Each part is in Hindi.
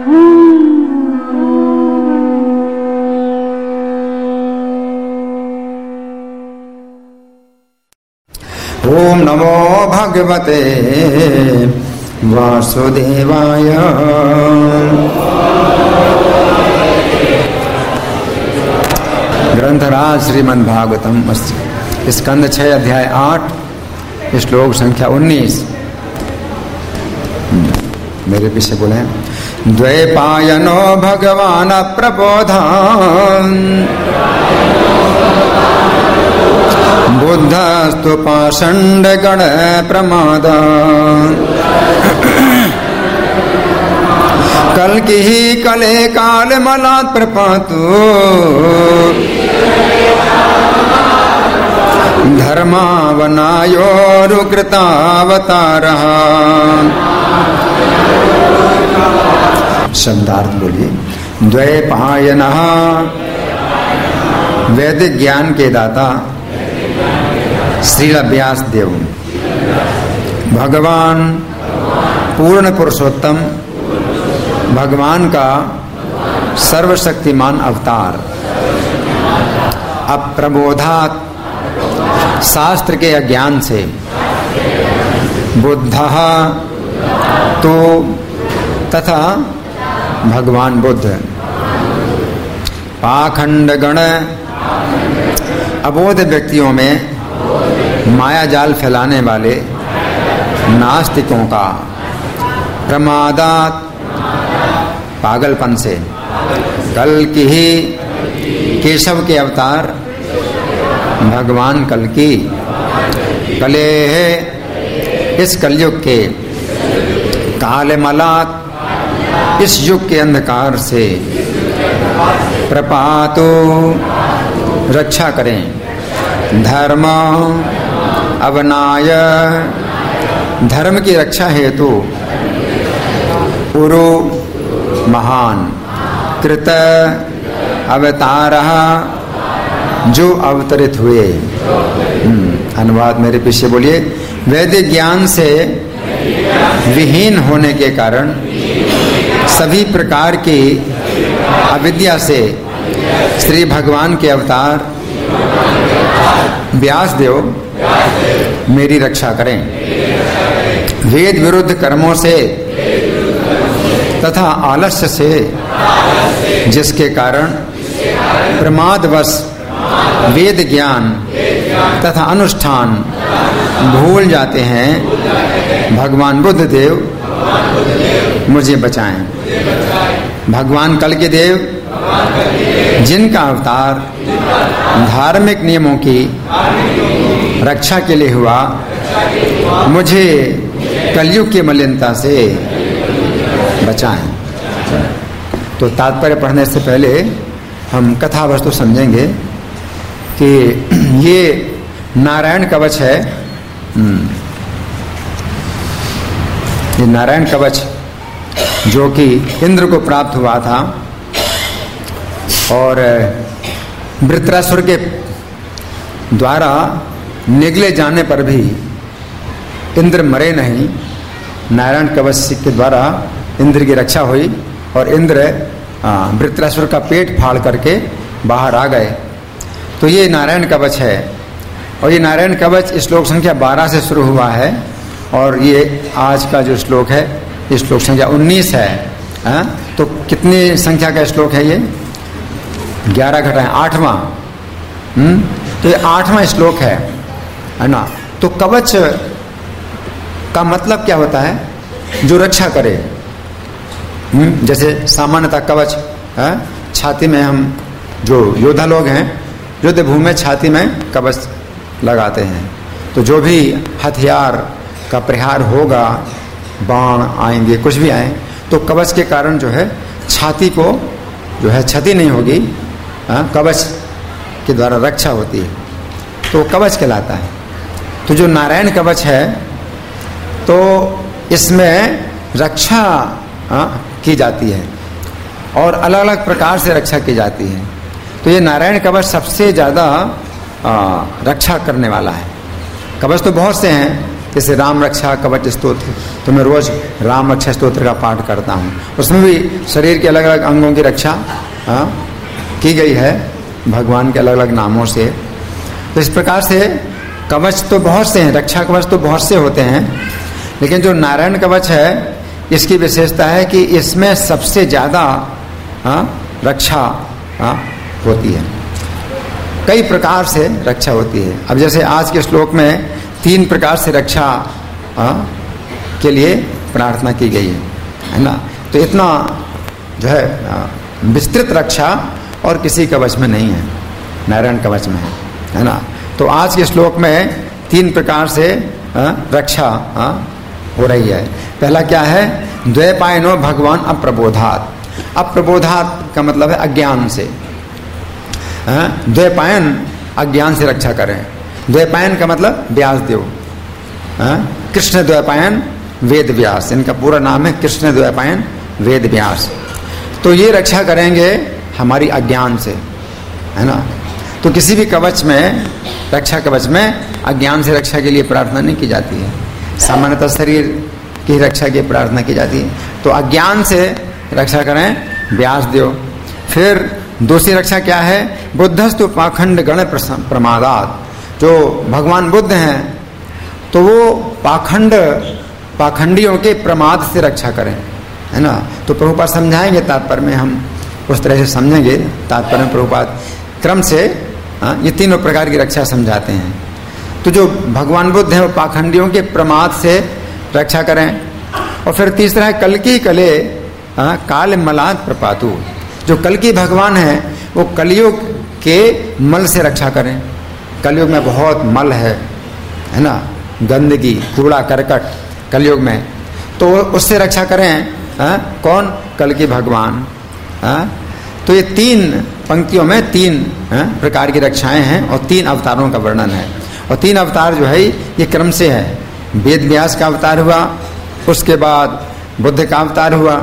ओम नमो भगवते वासुदेवाय। ग्रंथराज श्रीमद् भागवतम स्कंद 6 अध्याय 8 श्लोक संख्या 19। मेरे पीछे बोले द्वैपायनो भगवान प्रबोधान बुद्धस्तु पाषंड गण प्रमादा कल की ही कले काल मलात् प्रपातु धर्मावनायोरुकृतावतारः। शब्दार्थ बोलिए। द्वैपायनः वैदिक ज्ञान के दाता श्रील व्यास देव, भगवान पूर्ण पुरुषोत्तम, भगवान का सर्वशक्तिमान अवतार, अप्रबोधात शास्त्र के अज्ञान से, बुद्धः तो तथा भगवान बुद्ध, पाखंड गण अबोध व्यक्तियों में माया जाल फैलाने वाले नास्तिकों का, प्रमादात पागलपन से, कल की ही केशव के अवतार भगवान कल की, कले है इस कलयुग के, काल मलात इस युग के अंधकार से, प्रपातो रक्षा करें, धर्म अवनाय धर्म की रक्षा हेतु, पुरु महान, कृत अवतारः जो अवतरित हुए। अनुवाद मेरे पीछे बोलिए। वैदिक ज्ञान से विहीन होने के कारण सभी प्रकार की अविद्या से श्री भगवान के अवतार व्यास देव मेरी रक्षा करें। वेद विरुद्ध कर्मों से तथा आलस्य से जिसके कारण प्रमादवश वेद ज्ञान तथा अनुष्ठान भूल जाते हैं, भगवान बुद्ध देव मुझे बचाएं। भगवान कल के देव जिनका अवतार धार्मिक नियमों की रक्षा के लिए हुआ, मुझे कलयुग की मलिनता से बचाएं। तो तात्पर्य पढ़ने से पहले हम कथा वस्तु समझेंगे कि ये नारायण कवच है। ये नारायण कवच जो कि इंद्र को प्राप्त हुआ था और वृत्रासुर के द्वारा निगले जाने पर भी इंद्र मरे नहीं। नारायण कवच के द्वारा इंद्र की रक्षा हुई और इंद्र वृत्रासुर का पेट फाड़ करके बाहर आ गए। तो ये नारायण कवच है और ये नारायण कवच श्लोक संख्या 12 से शुरू हुआ है और ये आज का जो श्लोक है ये श्लोक संख्या 19 है। तो कितनी संख्या का श्लोक है ये? 11 घटाएं 8वां। तो ये 8वां श्लोक है ना। तो कवच का मतलब क्या होता है? जो रक्षा करे। जैसे सामान्यतः कवच छाती में, हम जो योद्धा लोग हैं युद्ध भूमि में छाती में कवच लगाते हैं। तो जो भी हथियार का प्रहार होगा, बाण आएंगे, कुछ भी आए, तो कवच के कारण जो है छाती को जो है क्षति नहीं होगी, कवच के द्वारा रक्षा होती है, तो कवच कहलाता है। तो जो नारायण कवच है तो इसमें रक्षा की जाती है और अलग अलग प्रकार से रक्षा की जाती है। तो ये नारायण कवच सबसे ज़्यादा रक्षा करने वाला है। कवच तो बहुत से हैं, जैसे राम रक्षा कवच स्तोत्र, तो मैं रोज राम रक्षा स्तोत्र का पाठ करता हूँ। उसमें भी शरीर के अलग अलग अंगों की रक्षा की गई है भगवान के अलग अलग नामों से। तो इस प्रकार से कवच तो बहुत से हैं, रक्षा कवच तो बहुत से होते हैं, लेकिन जो नारायण कवच है इसकी विशेषता है कि इसमें सबसे ज़्यादा रक्षा होती है। कई प्रकार से रक्षा होती है। अब जैसे आज के श्लोक में 3 प्रकार से रक्षा के लिए प्रार्थना की गई है ना। तो इतना जो है विस्तृत रक्षा और किसी कवच में नहीं है, नारायण कवच में है ना। तो आज के श्लोक में 3 प्रकार से रक्षा हो रही है। पहला क्या है, द्वैपायनो भगवान अप्रबोधात। अप्रबोधात का मतलब है अज्ञान से। द्वैपायन अज्ञान से रक्षा करें। द्वैपायन का मतलब व्यास देव, कृष्ण द्वैपायन वेद व्यास, इनका पूरा नाम है कृष्ण द्वैपायन वेद व्यास। तो ये रक्षा करेंगे हमारी अज्ञान से, है ना। तो किसी भी कवच में, रक्षा कवच में अज्ञान से रक्षा के लिए प्रार्थना नहीं की जाती है, सामान्यतः शरीर की रक्षा की प्रार्थना की जाती है। तो अज्ञान से रक्षा करें व्यास देव। फिर दूसरी रक्षा क्या है, बुद्धस्तु पाखंड गण प्रमादात। जो भगवान बुद्ध हैं तो वो पाखंडियों के प्रमाद से रक्षा करें, है ना। तो प्रभुपाद समझाएंगे तात्पर्य में, हम उस तरह से समझेंगे तात्पर्य में। प्रभुपाद क्रम से ये तीनों प्रकार की रक्षा समझाते हैं। तो जो भगवान बुद्ध हैं वो पाखंडियों के प्रमाद से रक्षा करें। और फिर तीसरा है कल्कि कले काल मलाद प्रपातु। जो कल्कि भगवान हैं वो कलयुग के मल से रक्षा करें। कलयुग में बहुत मल है ना, गंदगी, कूड़ा करकट कलयुग में, तो उससे रक्षा करें। कौन, कल्कि भगवान। तो ये 3 पंक्तियों में 3 प्रकार की रक्षाएं हैं और 3 अवतारों का वर्णन है। और 3 अवतार जो है ये क्रम से है। वेद व्यास का अवतार हुआ, उसके बाद बुद्ध का अवतार हुआ,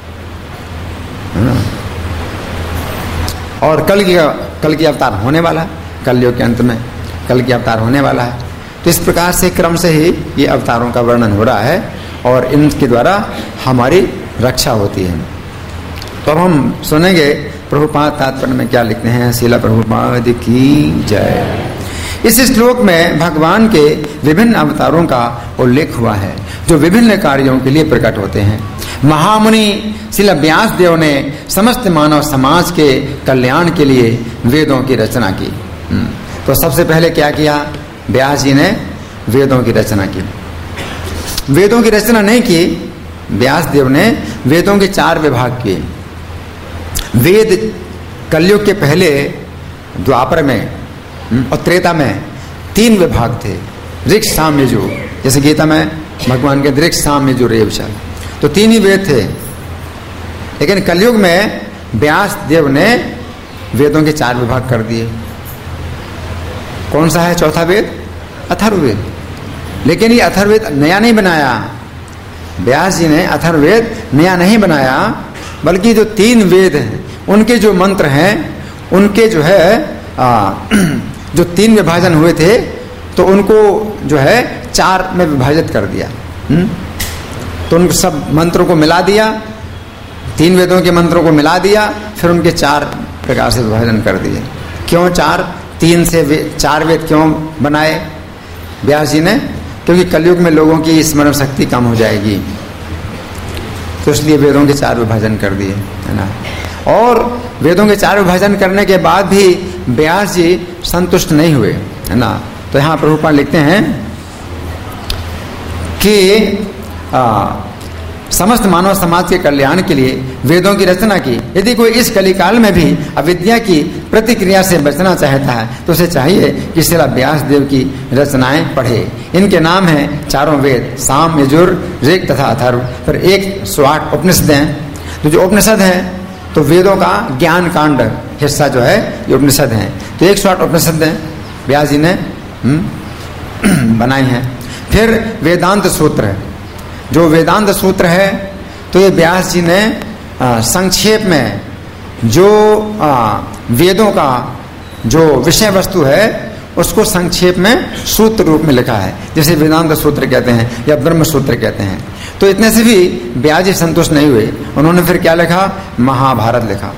और कल की अवतार होने वाला है, कलयुग के अंत में कल की अवतार होने वाला है। तो इस प्रकार से क्रम से ही ये अवतारों का वर्णन हो रहा है और इनके द्वारा हमारी रक्षा होती है। तो अब हम सुनेंगे प्रभुपाद तात्पर्य में क्या लिखते हैं। श्रील प्रभुपाद की जय। इस श्लोक में भगवान के विभिन्न अवतारों का उल्लेख हुआ है जो विभिन्न कार्यों के लिए प्रकट होते हैं। महामुनि श्रील व्यास देव ने समस्त मानव समाज के कल्याण के लिए वेदों की रचना की। तो सबसे पहले क्या किया, व्यास जी ने वेदों की रचना की। वेदों की रचना नहीं की, व्यास देव ने वेदों के 4 विभाग किए। वेद कलयुग के पहले द्वापर में और त्रेता में 3 विभाग थे, ऋक् साम यजु। जैसे गीता में भगवान के ऋक् साम यजु रेवशा, तो 3 ही वेद थे। लेकिन कलयुग में व्यास देव ने वेदों के 4 विभाग कर दिए। कौन सा है चौथा वेद, अथर्ववेद। लेकिन ये अथर्ववेद नया नहीं बनाया, व्यास जी ने अथर्ववेद नया नहीं बनाया, बल्कि जो 3 वेद हैं उनके जो मंत्र हैं उनके जो है जो 3 विभाजन हुए थे तो उनको जो है 4 में विभाजित कर दिया। तो उन सब मंत्रों को मिला दिया, 3 वेदों के मंत्रों को मिला दिया, फिर उनके 4 प्रकार से विभाजन कर दिए। क्यों 4? 3 से 4 वेद क्यों बनाए व्यास जी ने? क्योंकि कलयुग में लोगों की स्मरण शक्ति कम हो जाएगी, तो इसलिए वेदों के 4 विभाजन कर दिए, है ना। और वेदों के 4 विभाजन करने के बाद भी व्यास जी संतुष्ट नहीं हुए, है ना। तो यहाँ प्रभुपाद लिखते हैं कि समस्त मानव समाज के कल्याण के लिए वेदों की रचना की। यदि कोई इस कलिकाल में भी अविद्या की प्रतिक्रिया से बचना चाहता है तो उसे चाहिए कि श्रील व्यास देव की रचनाएं पढ़े। इनके नाम हैं 4 वेद, साम, यजुर, ऋक् तथा अथर्व। फिर 108 उपनिषद हैं। तो जो उपनिषद हैं तो वेदों का ज्ञान कांड हिस्सा जो है ये उपनिषद हैं। तो 108 उपनिषद हैं व्यास जी ने बनाई हैं। फिर वेदांत सूत्र, जो वेदांत सूत्र है तो ये व्यास जी ने संक्षेप में जो वेदों का जो विषय वस्तु है उसको संक्षेप में सूत्र रूप में लिखा है, जैसे वेदांत सूत्र कहते हैं या ब्रह्म सूत्र कहते हैं। तो इतने से भी व्यास जी संतुष्ट नहीं हुए, उन्होंने फिर क्या लिखा? महाभारत लिखा।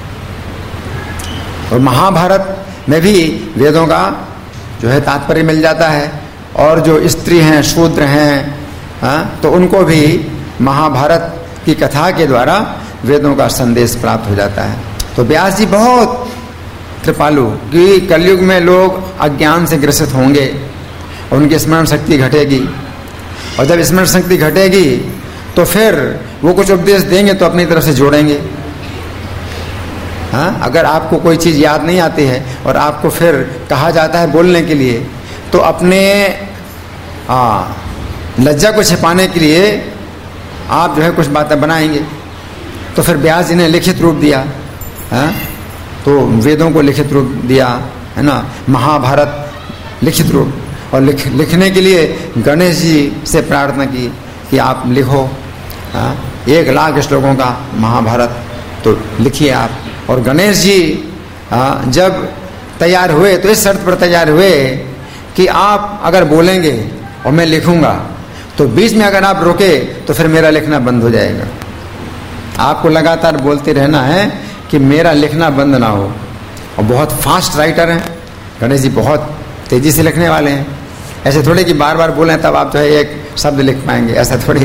और महाभारत में भी वेदों का जो है तात्पर्य मिल जाता है, और जो स्त्री हैं, शूद्र हैं, तो उनको भी महाभारत की कथा के द्वारा वेदों का संदेश प्राप्त हो जाता है। तो व्यास जी बहुत कृपालु, कि कलयुग में लोग अज्ञान से ग्रसित होंगे, उनकी स्मरण शक्ति घटेगी, और जब स्मरण शक्ति घटेगी तो फिर वो कुछ उपदेश देंगे तो अपनी तरफ से जोड़ेंगे। हाँ, अगर आपको कोई चीज़ याद नहीं आती है और आपको फिर कहा जाता है बोलने के लिए, तो अपने लज्जा को छिपाने के लिए आप जो है कुछ बातें बनाएंगे। तो फिर व्यास जी ने लिखित रूप दिया, तो वेदों को लिखित रूप दिया, है ना, महाभारत लिखित रूप। और लिखने के लिए गणेश जी से प्रार्थना की कि आप लिखो 1,00,000 श्लोकों का महाभारत, तो लिखिए आप। और गणेश जी जब तैयार हुए तो इस शर्त पर तैयार हुए कि आप अगर बोलेंगे और मैं लिखूंगा, तो बीच में अगर आप रुके तो फिर मेरा लिखना बंद हो जाएगा। आपको लगातार बोलते रहना है कि मेरा लिखना बंद ना हो। और बहुत फास्ट राइटर हैं गणेश जी, बहुत तेजी से लिखने वाले हैं। ऐसे थोड़े कि बार बार बोलें तब आप जो है एक शब्द लिख पाएंगे, ऐसा थोड़ी।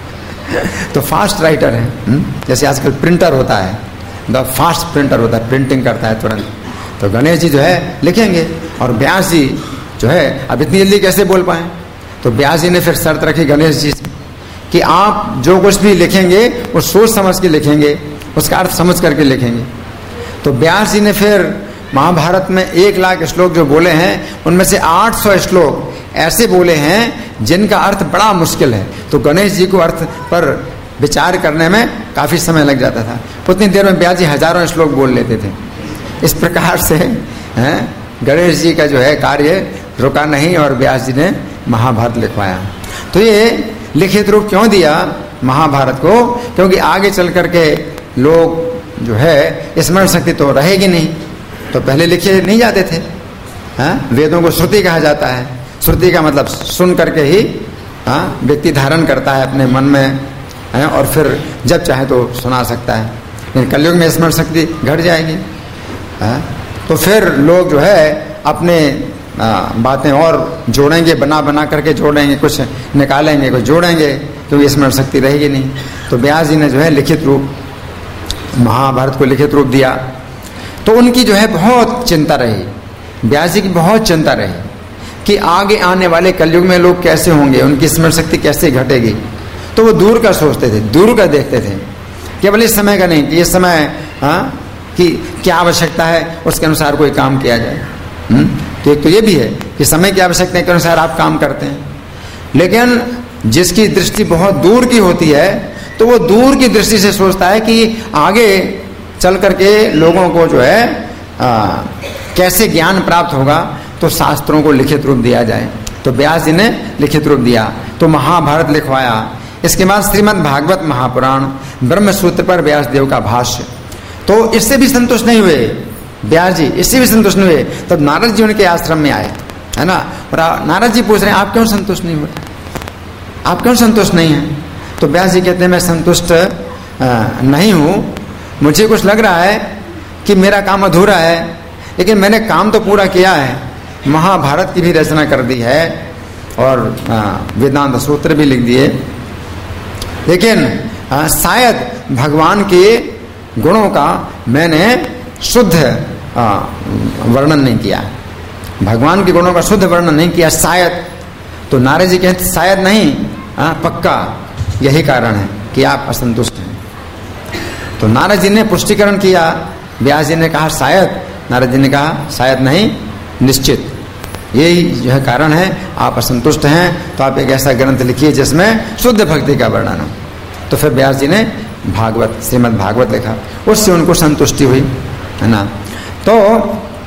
तो फास्ट राइटर हैं, जैसे आजकल प्रिंटर होता है, द फास्ट प्रिंटर होता है, प्रिंटिंग करता है तुरंत। तो गणेश जी जो है लिखेंगे, और व्यास जी जो है अब इतनी जल्दी कैसे बोल पाए। तो व्यास जी ने फिर शर्त रखी गणेश जी कि आप जो कुछ भी लिखेंगे वो सोच समझ के लिखेंगे, उसका अर्थ समझ करके लिखेंगे। तो व्यास जी ने फिर महाभारत में 1,00,000 श्लोक जो बोले हैं, उनमें से 800 श्लोक ऐसे बोले हैं जिनका अर्थ बड़ा मुश्किल है। तो गणेश जी को अर्थ पर विचार करने में काफ़ी समय लग जाता था। उतनी देर में व्यास जी हजारों श्लोक बोल लेते थे। इस प्रकार से गणेश जी का जो है कार्य रुका नहीं, और व्यास जी ने महाभारत लिखवाया। तो ये लिखित रूप क्यों दिया महाभारत को? क्योंकि आगे चल करके लोग जो है स्मरण शक्ति तो रहेगी नहीं, तो पहले लिखे नहीं जाते थे। वेदों को श्रुति कहा जाता है। श्रुति का मतलब सुन करके ही व्यक्ति धारण करता है अपने मन में, और फिर जब चाहे तो सुना सकता है। लेकिन कलयुग में स्मरण शक्ति घट जाएगी, तो फिर लोग जो है अपने बातें और जोड़ेंगे, बना बना करके जोड़ेंगे, कुछ निकालेंगे, कुछ जोड़ेंगे, क्योंकि स्मरण शक्ति रहेगी नहीं। तो व्यास जी ने जो है लिखित रूप महाभारत को लिखित रूप दिया। तो उनकी जो है बहुत चिंता रही, व्यास जी की बहुत चिंता रही कि आगे आने वाले कलयुग में लोग कैसे होंगे, उनकी स्मरण शक्ति कैसे घटेगी। तो वो दूर का सोचते थे, दूर का देखते थे, केवल इस समय का नहीं कि इस समय कि क्या आवश्यकता है उसके अनुसार कोई काम किया जाए। तो एक तो ये भी है कि समय की आवश्यकता के अनुसार आप काम करते हैं। लेकिन जिसकी दृष्टि बहुत दूर की होती है, तो वो दूर की दृष्टि से सोचता है कि आगे चल करके लोगों को जो है कैसे ज्ञान प्राप्त होगा, तो शास्त्रों को लिखित रूप दिया जाए। तो व्यास जी ने लिखित रूप दिया, तो महाभारत लिखवाया। इसके बाद श्रीमद् भागवत महापुराण, ब्रह्म सूत्र पर व्यास देव का भाष्य। तो इससे भी संतुष्ट नहीं हुए व्यास जी, इससे भी संतुष्ट नहीं हुए। तब नारद जी उनके आश्रम में आए, है ना, और नारद जी पूछ रहे हैं आप क्यों संतुष्ट नहीं हुए, आप क्यों संतुष्ट नहीं हैं? तो व्यास जी कहते हैं मैं संतुष्ट नहीं हूँ, मुझे कुछ लग रहा है कि मेरा काम अधूरा है, लेकिन मैंने काम तो पूरा किया है। महाभारत की भी रचना कर दी है और वेदांत सूत्र भी लिख दिए, लेकिन शायद भगवान के गुणों का मैंने शुद्ध वर्णन नहीं किया, भगवान के गुणों का शुद्ध वर्णन नहीं किया शायद। तो नारद जी कहते शायद नहीं, पक्का यही कारण है कि आप असंतुष्ट हैं। तो नारद जी ने पुष्टिकरण किया, व्यास जी ने कहा शायद, नारद जी ने कहा शायद नहीं, निश्चित यही जो है कारण है, आप असंतुष्ट हैं। तो आप एक ऐसा ग्रंथ लिखिए जिसमें शुद्ध भक्ति का वर्णन हो। तो फिर व्यास जी ने भागवत, श्रीमद् भागवत लिखा, उससे उनको संतुष्टि हुई, है ना। तो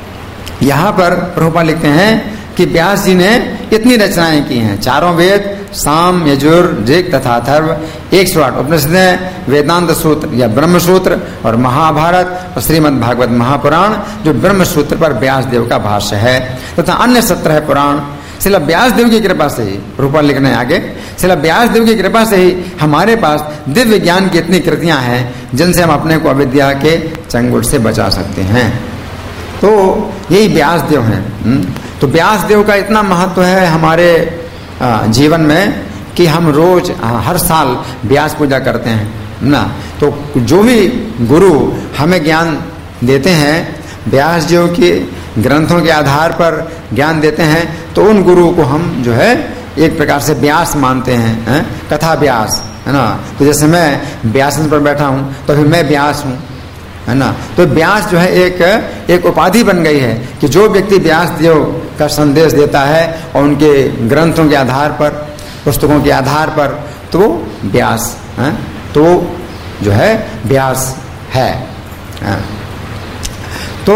यहाँ पर प्रभुपाद लिखते हैं कि व्यास जी ने इतनी रचनाएं की हैं, चारों वेद, साम, यजुर, ऋग तथा अथर्व 108 उपनिषदें, वेदांत सूत्र या ब्रह्म सूत्र और महाभारत और श्रीमद् भागवत महापुराण जो ब्रह्म सूत्र पर व्यास देव का भाष्य है तथा अन्य 17 पुराण। श्रील व्यास देव की कृपा से ही, रूपा लिखने आगे, श्रील व्यास देव की कृपा से ही हमारे पास दिव्य ज्ञान की इतनी कृतियां हैं जिनसे हम अपने को अविद्या के चंगुल से बचा सकते हैं। तो यही व्यास देव हैं। तो व्यास देव का इतना महत्व है हमारे जीवन में कि हम रोज हर साल व्यास पूजा करते हैं ना। तो जो भी गुरु हमें ज्ञान देते हैं, व्यास देव के ग्रंथों के आधार पर ज्ञान देते हैं, तो उन गुरु को हम जो है एक प्रकार से व्यास मानते हैं, कथा व्यास, है ना। तो जैसे मैं व्यासन पर बैठा हूँ तो फिर मैं व्यास हूँ, है ना। तो व्यास जो है एक उपाधि बन गई है कि जो व्यक्ति व्यास देव का संदेश देता है और उनके ग्रंथों के आधार पर, पुस्तकों के आधार पर, तो व्यास है, तो जो है व्यास है। तो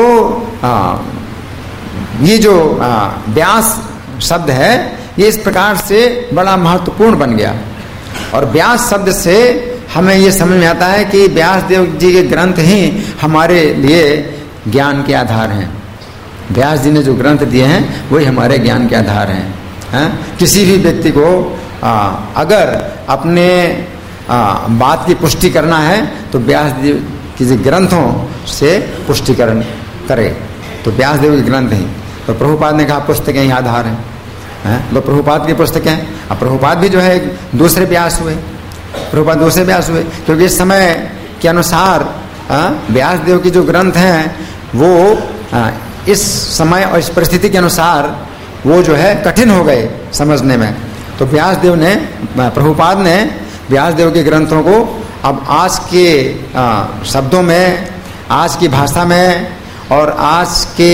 ये जो व्यास शब्द है ये इस प्रकार से बड़ा महत्वपूर्ण बन गया। और व्यास शब्द से हमें ये समझ में आता है कि व्यास देव जी के ग्रंथ ही हमारे लिए ज्ञान के आधार हैं। व्यास जी ने जो ग्रंथ दिए हैं वही हमारे ज्ञान के आधार हैं। किसी भी व्यक्ति को अगर अपने बात की पुष्टि करना है तो व्यास देव के ग्रंथों से पुष्टिकरण करे। तो व्यास देव के ग्रंथ ही, तो प्रभुपाद ने कहा पुस्तकें ही आधार हैं। तो प्रभुपाद की पुस्तकें, अब प्रभुपाद भी जो है दूसरे व्यास हुए, प्रभुपाद दूसरे व्यास हुए, क्योंकि इस समय के अनुसार व्यास देव की जो ग्रंथ हैं वो इस समय और इस परिस्थिति के अनुसार वो जो है कठिन हो गए समझने में। तो व्यास देव ने, प्रभुपाद ने व्यास देव के ग्रंथों को अब आज के शब्दों में, आज की भाषा में और आज के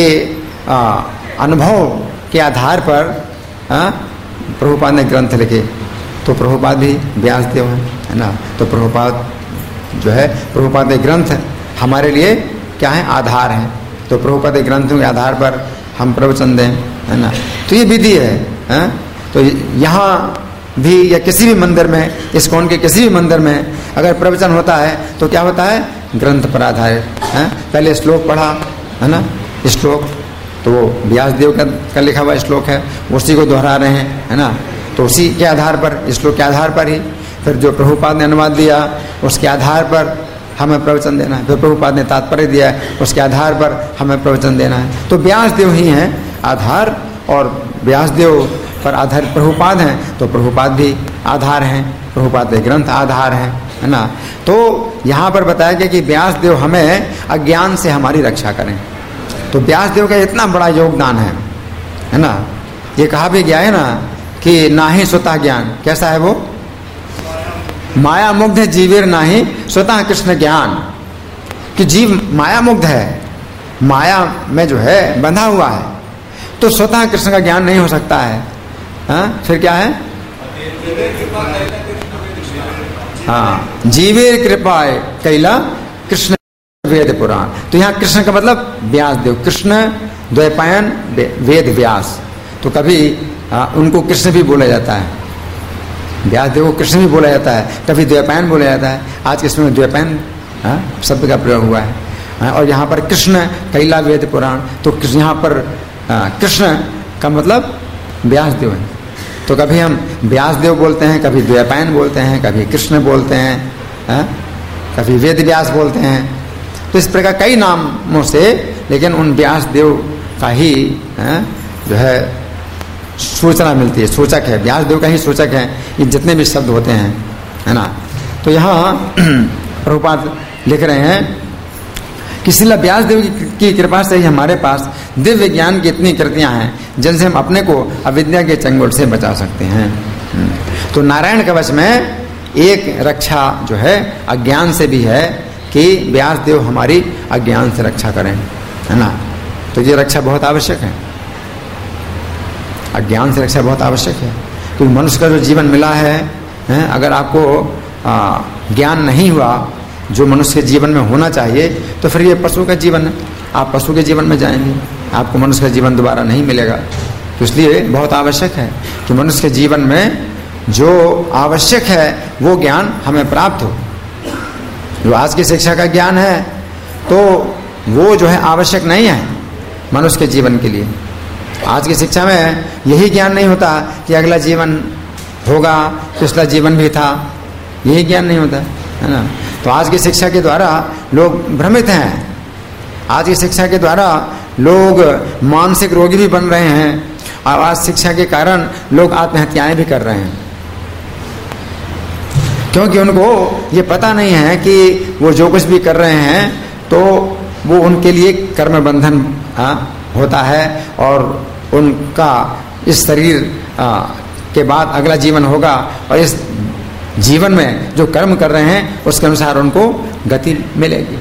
अनुभव के आधार पर प्रभुपाद ने ग्रंथ लिखे। तो प्रभुपाद भी व्यास देव है ना। तो प्रभुपाद जो है, प्रभुपाद के ग्रंथ हमारे लिए क्या है, आधार हैं। तो प्रभुपाद के ग्रंथों के आधार पर हम प्रवचन दें, है ना। तो ये विधि है। तो यहाँ भी या किसी भी मंदिर में, इस्कॉन के किसी भी मंदिर में अगर प्रवचन होता है तो क्या होता है, ग्रंथ पर आधारित है। पहले श्लोक पढ़ा, है ना, श्लोक तो वो व्यास देव का लिखा हुआ श्लोक है, उसी को दोहरा रहे हैं, है ना। तो उसी के आधार पर, श्लोक के आधार पर ही फिर जो प्रभुपाद ने अनुवाद दिया उसके आधार पर हमें प्रवचन देना है। फिर प्रभुपाद ने तात्पर्य दिया उसके आधार पर हमें प्रवचन देना है। तो व्यास देव ही हैं आधार, और व्यास देव पर आधारित प्रभुपाद हैं तो प्रभुपाद भी आधार हैं, प्रभुपाद के ग्रंथ आधार हैं, है ना। तो यहाँ पर बताया गया कि व्यास देव हमें अज्ञान से हमारी रक्षा करें। तो व्यास देव का इतना बड़ा योगदान है ना। ये कहा भी गया है ना कि नाहि स्वतः ज्ञान, कैसा है वो, माया मुग्ध है जीवेर नाही स्वतः कृष्ण ज्ञान, कि जीव माया मुग्ध है, माया में जो है बंधा हुआ है, तो स्वतः कृष्ण का ज्ञान नहीं हो सकता है। फिर क्या है, हाँ, जीवेर कृपा कैला कृष्ण वेद पुराण। तो यहाँ कृष्ण का मतलब व्यास देव, कृष्ण द्वैपायन वेद व्यास। तो कभी उनको कृष्ण भी बोला जाता है, व्यास देव को कृष्ण भी बोला जाता है, कभी द्वैपायन बोला जाता है। आज के समय में द्वैपायन शब्द का प्रयोग हुआ है। और यहाँ पर कृष्ण कैला वेद पुराण, तो यहाँ पर कृष्ण का मतलब व्यास देव है। तो कभी हम व्यास देव बोलते हैं, कभी द्वैपायन बोलते हैं, कभी कृष्ण बोलते हैं, कभी वेद व्यास बोलते हैं। तो इस प्रकार कई नामों से, लेकिन उन व्यास देव का ही जो है सूचना मिलती है, सूचक है, व्यास देव का ही सूचक है ये जितने भी शब्द होते हैं, है ना। तो यहाँ प्रभुपाद लिख रहे हैं कि श्रील व्यास देव की कृपा से ही हमारे पास दिव्य ज्ञान की इतनी कृतियां हैं जिनसे हम अपने को अविद्या के चंगुल से बचा सकते हैं। तो नारायण कवच में एक रक्षा जो है अज्ञान से भी है कि व्यास देव हमारी अज्ञान से रक्षा करें, है ना। तो ये रक्षा बहुत आवश्यक है, अज्ञान से रक्षा बहुत आवश्यक है। क्योंकि मनुष्य का जो जीवन मिला है, अगर आपको ज्ञान नहीं हुआ जो मनुष्य के जीवन में होना चाहिए, तो फिर ये पशु का जीवन है, आप पशु के जीवन में जाएंगे, आपको मनुष्य का जीवन दोबारा नहीं मिलेगा। तो इसलिए बहुत आवश्यक है कि मनुष्य के जीवन में जो आवश्यक है वो ज्ञान हमें प्राप्त हो। जो आज की शिक्षा का ज्ञान है तो वो जो है आवश्यक नहीं है मनुष्य के जीवन के लिए। आज की शिक्षा में यही ज्ञान नहीं होता कि अगला जीवन होगा, पिछला जीवन भी था, यही ज्ञान नहीं होता है ना। तो आज की शिक्षा के द्वारा लोग भ्रमित हैं। आज की शिक्षा के द्वारा लोग मानसिक रोगी भी बन रहे हैं और आज शिक्षा के कारण लोग आत्महत्याएं भी कर रहे हैं, क्योंकि उनको ये पता नहीं है कि वो जो कुछ भी कर रहे हैं तो वो उनके लिए कर्म बंधन होता है और उनका इस शरीर के बाद अगला जीवन होगा और इस जीवन में जो कर्म कर रहे हैं उसके अनुसार उनको गति मिलेगी।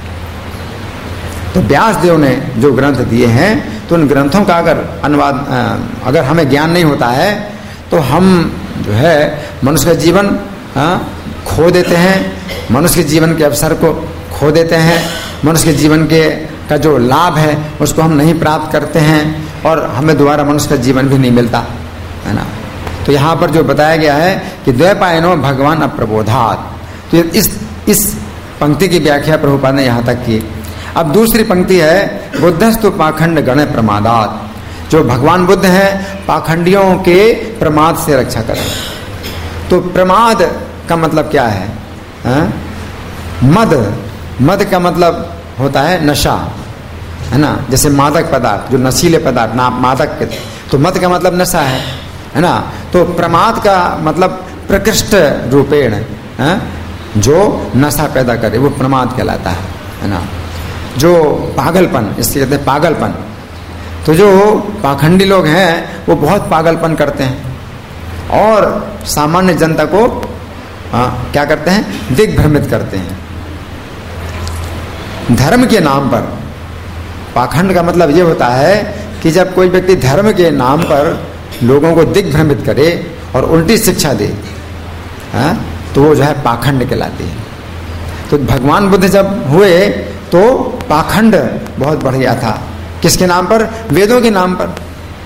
तो व्यास देव ने जो ग्रंथ दिए हैं तो उन ग्रंथों का अगर अनुवाद अगर हमें ज्ञान नहीं होता है तो हम जो है मनुष्य का जीवन खो देते हैं, मनुष्य के जीवन के अवसर को खो देते हैं, मनुष्य के जीवन के का जो लाभ है उसको हम नहीं प्राप्त करते हैं और हमें दोबारा मनुष्य का जीवन भी नहीं मिलता है ना। तो यहाँ पर जो बताया गया है कि द्वैपायनो भगवान अप्रबोधात, तो इस पंक्ति की व्याख्या प्रभुपाद ने यहाँ तक की। अब दूसरी पंक्ति है बुद्धस्तु पाखंड गण प्रमादात, जो भगवान बुद्ध हैं पाखंडियों के प्रमाद से रक्षा करें। तो प्रमाद का मतलब क्या है? मद का मतलब होता है नशा, है ना। जैसे मादक पदार्थ, जो नशीले पदार्थ ना मादक के, तो मद का मतलब नशा है ना। तो प्रमाद का मतलब प्रकृष्ट रूपेण जो नशा पैदा करे वो प्रमाद कहलाता है ना। जो पागलपन, इससे कहते हैं पागलपन। तो जो पाखंडी लोग हैं वो बहुत पागलपन करते हैं और सामान्य जनता को क्या करते हैं? दिग्भ्रमित करते हैं धर्म के नाम पर। पाखंड का मतलब ये होता है कि जब कोई व्यक्ति धर्म के नाम पर लोगों को दिग्भ्रमित करे और उल्टी शिक्षा दे तो वो जो है पाखंड कहलाती है। तो भगवान बुद्ध जब हुए तो पाखंड बहुत बढ़ गया था। किसके नाम पर? वेदों के नाम पर।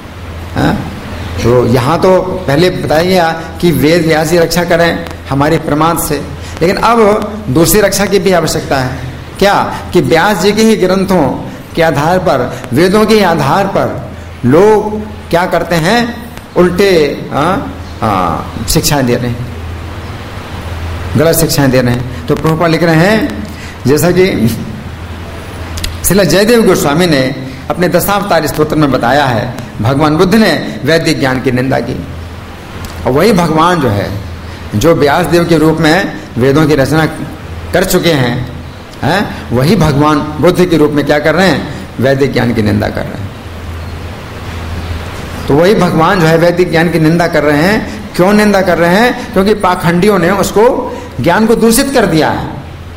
तो यहाँ तो पहले बताया गया कि वेद व्यास की रक्षा करें हमारे प्रमाद से, लेकिन अब दूसरी रक्षा की भी आवश्यकता है। क्या? कि व्यास जी के ही ग्रंथों के आधार पर, वेदों के आधार पर लोग क्या करते हैं? उल्टे शिक्षाएं दे रहे हैं, गलत शिक्षाएं दे रहे हैं। तो प्रभुपाद लिख रहे हैं, जैसा कि श्रील जयदेव गोस्वामी ने अपने दशावतार स्तोत्र में बताया है, भगवान बुद्ध ने वैदिक ज्ञान की निंदा की और वही भगवान जो है, जो व्यास देव के रूप में वेदों की रचना कर चुके हैं, वही भगवान बुद्ध के रूप में क्या कर रहे हैं? वैदिक ज्ञान की निंदा कर रहे हैं। तो वही भगवान जो है वैदिक ज्ञान की निंदा कर रहे हैं। क्यों निंदा कर रहे हैं? क्योंकि पाखंडियों ने उसको ज्ञान को दूषित कर दिया है।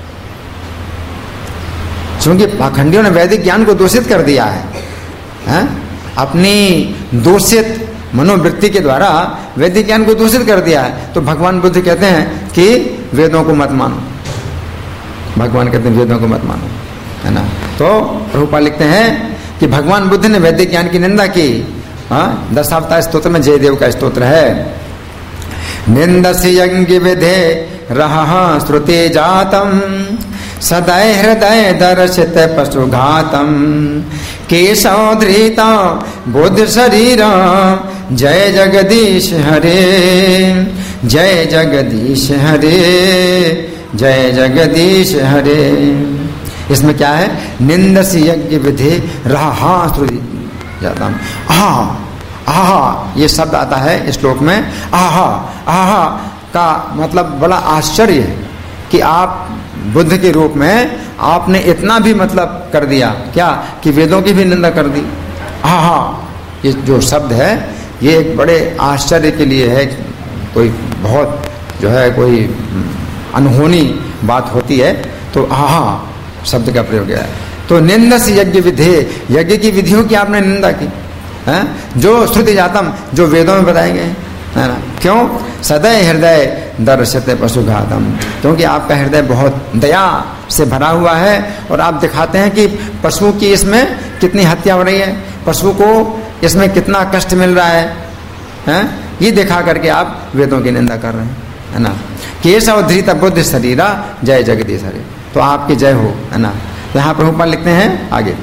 क्योंकि पाखंडियों ने वैदिक ज्ञान को दूषित कर दिया है, अपनी दूषित मनोवृत्ति के द्वारा वैदिक ज्ञान को दूषित कर दिया है। तो भगवान बुद्ध कहते हैं कि वेदों को मत मानो, भगवान कहते हैं वेदों को मत मानो, है ना। तो प्रभुपाद लिखते हैं कि भगवान बुद्ध ने वैदिक ज्ञान की निंदा की। दशावतार स्तोत्र में जयदेव का स्तोत्र है, निंदसि यज्ञ विधे रहः श्रुते जातम सदै हृदय दर्शित पशुघातम केशोधृता बुद्ध शरीर जय जगदीश हरे जय जगदीश हरे जय जगदीश हरे। इसमें क्या है? निंदसि यज्ञ विधे रहः श्रुते जातम। आहा, ये शब्द आता है श्लोक में। आहा का मतलब बड़ा आश्चर्य है कि आप बुद्ध के रूप में आपने इतना भी मतलब कर दिया क्या कि वेदों की भी निंदा कर दी। ये जो शब्द है ये एक बड़े आश्चर्य के लिए है। कोई बहुत जो है कोई अनहोनी बात होती है तो शब्द का प्रयोग है। तो निंदस यज्ञ विधे, यज्ञ की विधियों की आपने निंदा की, जो श्रुति जातम, जो वेदों में बताए गए, है ना। क्यों? सदै हृदय दर्शते पशुघातम, क्योंकि आपका हृदय बहुत दया से भरा हुआ है और आप दिखाते हैं कि पशुओं की इसमें कितनी हत्या हो रही है, पशु को इसमें कितना कष्ट मिल रहा है, ये दिखा करके आप वेदों की निंदा कर रहे हैं, है ना। केशव धृत बुद्ध शरीरा जय जगदीश हरे, तो आपकी जय हो, है ना। यहाँ प्रभुपाद लिखते हैं आगे,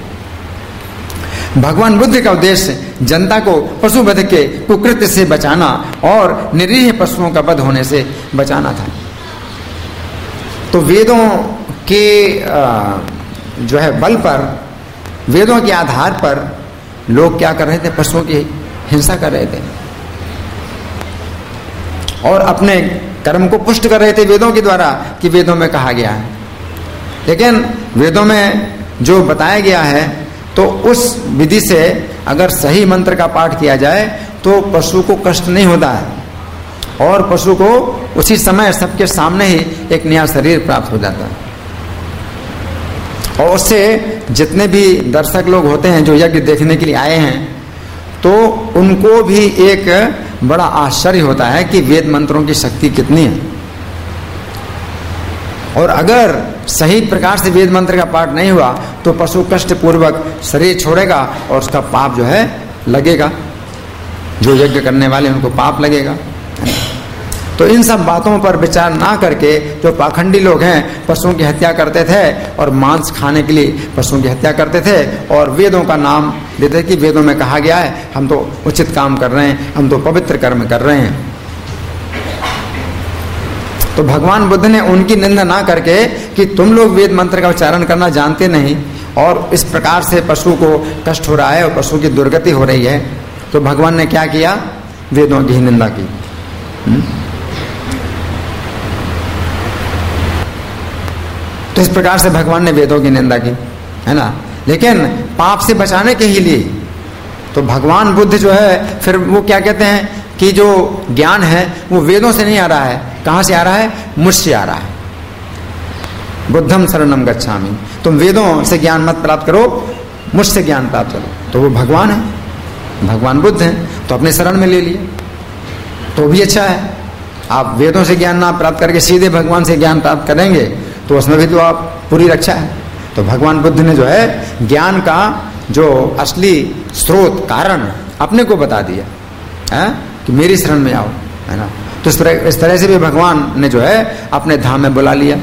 भगवान बुद्ध का उद्देश्य जनता को पशु वध के कुकृत्य से बचाना और निरीह पशुओं का वध होने से बचाना था। तो वेदों के जो है बल पर, वेदों के आधार पर लोग क्या कर रहे थे, पशुओं की हिंसा कर रहे थे और अपने कर्म को पुष्ट कर रहे थे वेदों के द्वारा कि वेदों में कहा गया है। लेकिन वेदों में जो बताया गया है तो उस विधि से अगर सही मंत्र का पाठ किया जाए तो पशु को कष्ट नहीं होता है और पशु को उसी समय सबके सामने ही एक नया शरीर प्राप्त हो जाता है। और उससे जितने भी दर्शक लोग होते हैं जो यज्ञ देखने के लिए आए हैं, तो उनको भी एक बड़ा आश्चर्य होता है कि वेद मंत्रों की शक्ति कितनी है। और अगर सही प्रकार से वेद मंत्र का पाठ नहीं हुआ तो पशु कष्ट पूर्वक शरीर छोड़ेगा और उसका पाप जो है लगेगा, जो यज्ञ करने वाले उनको पाप लगेगा। तो इन सब बातों पर विचार ना करके जो पाखंडी लोग हैं पशुओं की हत्या करते थे और मांस खाने के लिए पशुओं की हत्या करते थे और वेदों का नाम देते कि वेदों में कहा गया है, हम तो उचित काम कर रहे हैं, हम तो पवित्र कर्म कर रहे हैं। तो भगवान बुद्ध ने उनकी निंदा ना करके कि तुम लोग वेद मंत्र का उच्चारण करना जानते नहीं और इस प्रकार से पशु को कष्ट हो रहा है और पशु की दुर्गति हो रही है, तो भगवान ने क्या किया, वेदों की निंदा की। तो इस प्रकार से भगवान ने वेदों की निंदा की, है ना। लेकिन पाप से बचाने के ही लिए तो भगवान बुद्ध जो है फिर वो क्या कहते हैं कि जो ज्ञान है वो वेदों से नहीं आ रहा है, कहाँ से आ रहा है, मुझसे आ रहा है। बुद्धम शरणम गच्छामि, तुम वेदों से ज्ञान मत प्राप्त करो, मुझसे ज्ञान प्राप्त करो। तो वो भगवान है, भगवान बुद्ध हैं, तो अपने शरण में ले लिए तो भी अच्छा है। आप वेदों से ज्ञान ना प्राप्त करके सीधे भगवान से ज्ञान प्राप्त करेंगे तो उसमें भी तो आप पूरी रक्षा है। तो भगवान बुद्ध ने जो है ज्ञान का जो असली स्रोत कारण अपने को बता दिया है कि मेरी शरण में आओ, है ना। तो इस तरह से भी भगवान ने जो है अपने धाम में बुला लिया।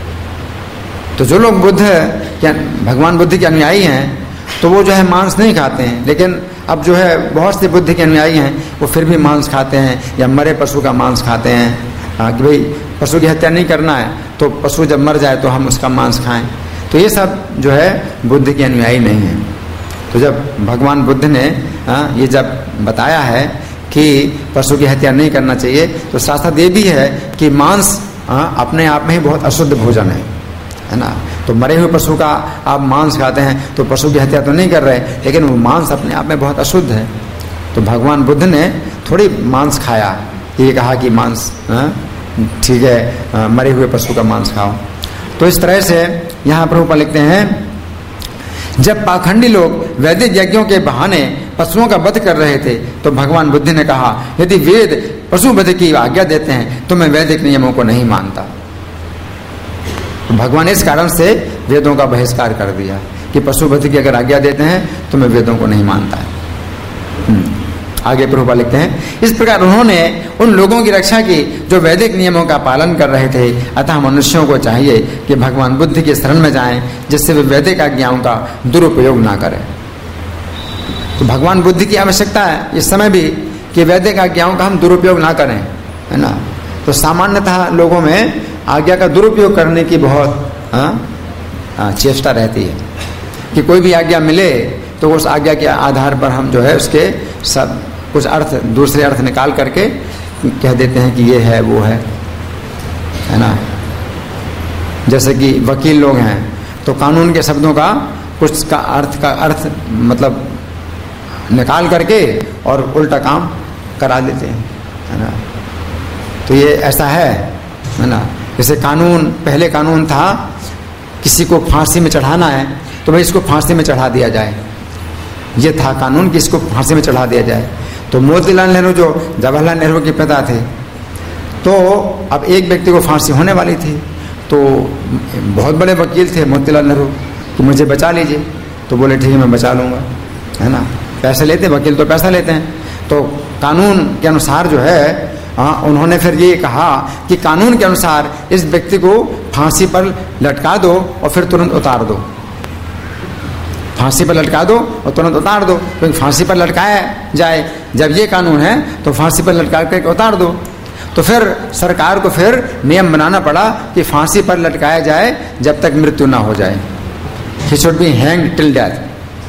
तो जो लोग बुद्ध क्या भगवान बुद्ध के अनुयायी हैं तो वो जो है मांस नहीं खाते हैं, लेकिन अब जो है बहुत से बुद्ध के अनुयायी हैं वो फिर भी मांस खाते हैं या मरे पशु का मांस खाते हैं। कि भाई पशु की हत्या नहीं करना है तो पशु जब मर जाए तो हम उसका मांस खाएं। तो ये सब जो है बुद्ध के अनुयायी नहीं है। तो जब भगवान बुद्ध ने ये जब बताया है कि पशु की हत्या नहीं करना चाहिए तो साथ ये भी है कि मांस अपने आप में ही बहुत अशुद्ध भोजन है ना। तो मरे हुए पशु का आप मांस खाते हैं तो पशु की हत्या तो नहीं कर रहे, लेकिन वो मांस अपने आप में बहुत अशुद्ध है। तो भगवान बुद्ध ने थोड़ी मांस खाया, ये कहा कि मांस ठीक है, मरे हुए पशु का मांस खाओ। तो इस तरह से यहाँ प्रभुपाद लिखते हैं, जब पाखंडी लोग वैदिक यज्ञों के बहाने पशुओं का वध कर रहे थे तो भगवान बुद्ध ने कहा, यदि वेद पशु वध की आज्ञा देते हैं तो मैं वैदिक नियमों को नहीं मानता। तो भगवान इस कारण से वेदों का बहिष्कार कर दिया कि पशु वध की अगर आज्ञा देते हैं तो मैं वेदों को नहीं मानता है। आगे प्रभुपाद लिखते हैं, इस प्रकार उन्होंने उन लोगों की रक्षा की जो वैदिक नियमों का पालन कर रहे थे। अतः मनुष्यों को चाहिए कि भगवान बुद्ध की शरण में जाएं, जिससे वे वैदिक आज्ञाओं का दुरुपयोग ना करें। तो भगवान बुद्ध की आवश्यकता है इस समय भी कि वैदिक आज्ञाओं का हम दुरुपयोग ना करें, है ना। तो सामान्यतः लोगों में आज्ञा का दुरुपयोग करने की बहुत चेष्टा रहती है कि कोई भी आज्ञा मिले तो उस आज्ञा के आधार पर हम जो है उसके सब कुछ अर्थ दूसरे अर्थ निकाल करके कह देते हैं कि ये है वो है ना। जैसे कि वकील लोग हैं तो कानून के शब्दों का कुछ का अर्थ मतलब निकाल करके और उल्टा काम करा देते हैं, है ना। तो ये ऐसा है ना। जैसे कानून, पहले कानून था किसी को फांसी में चढ़ाना है तो भाई इसको फांसी में चढ़ा दिया जाए, ये था कानून कि इसको फांसी में चढ़ा दिया जाए। तो मोतीलाल नेहरू जो जवाहरलाल नेहरू के पिता थे, तो अब एक व्यक्ति को फांसी होने वाली थी तो बहुत बड़े वकील थे मोतीलाल नेहरू कि मुझे बचा लीजिए। तो बोले ठीक है मैं बचा लूँगा, है ना। पैसे लेते वकील तो पैसा लेते हैं। तो कानून के अनुसार जो है उन्होंने फिर ये कहा कि कानून के अनुसार इस व्यक्ति को फांसी पर लटका दो और फिर तुरंत उतार दो। फांसी पर लटका दो और तुरंत उतार दो, क्योंकि फांसी पर लटकाया जाए जब ये कानून है तो फांसी पर लटका के उतार दो। तो फिर सरकार को फिर नियम बनाना पड़ा कि फांसी पर लटकाया जाए जब तक मृत्यु ना हो जाए। He should be hanged till death,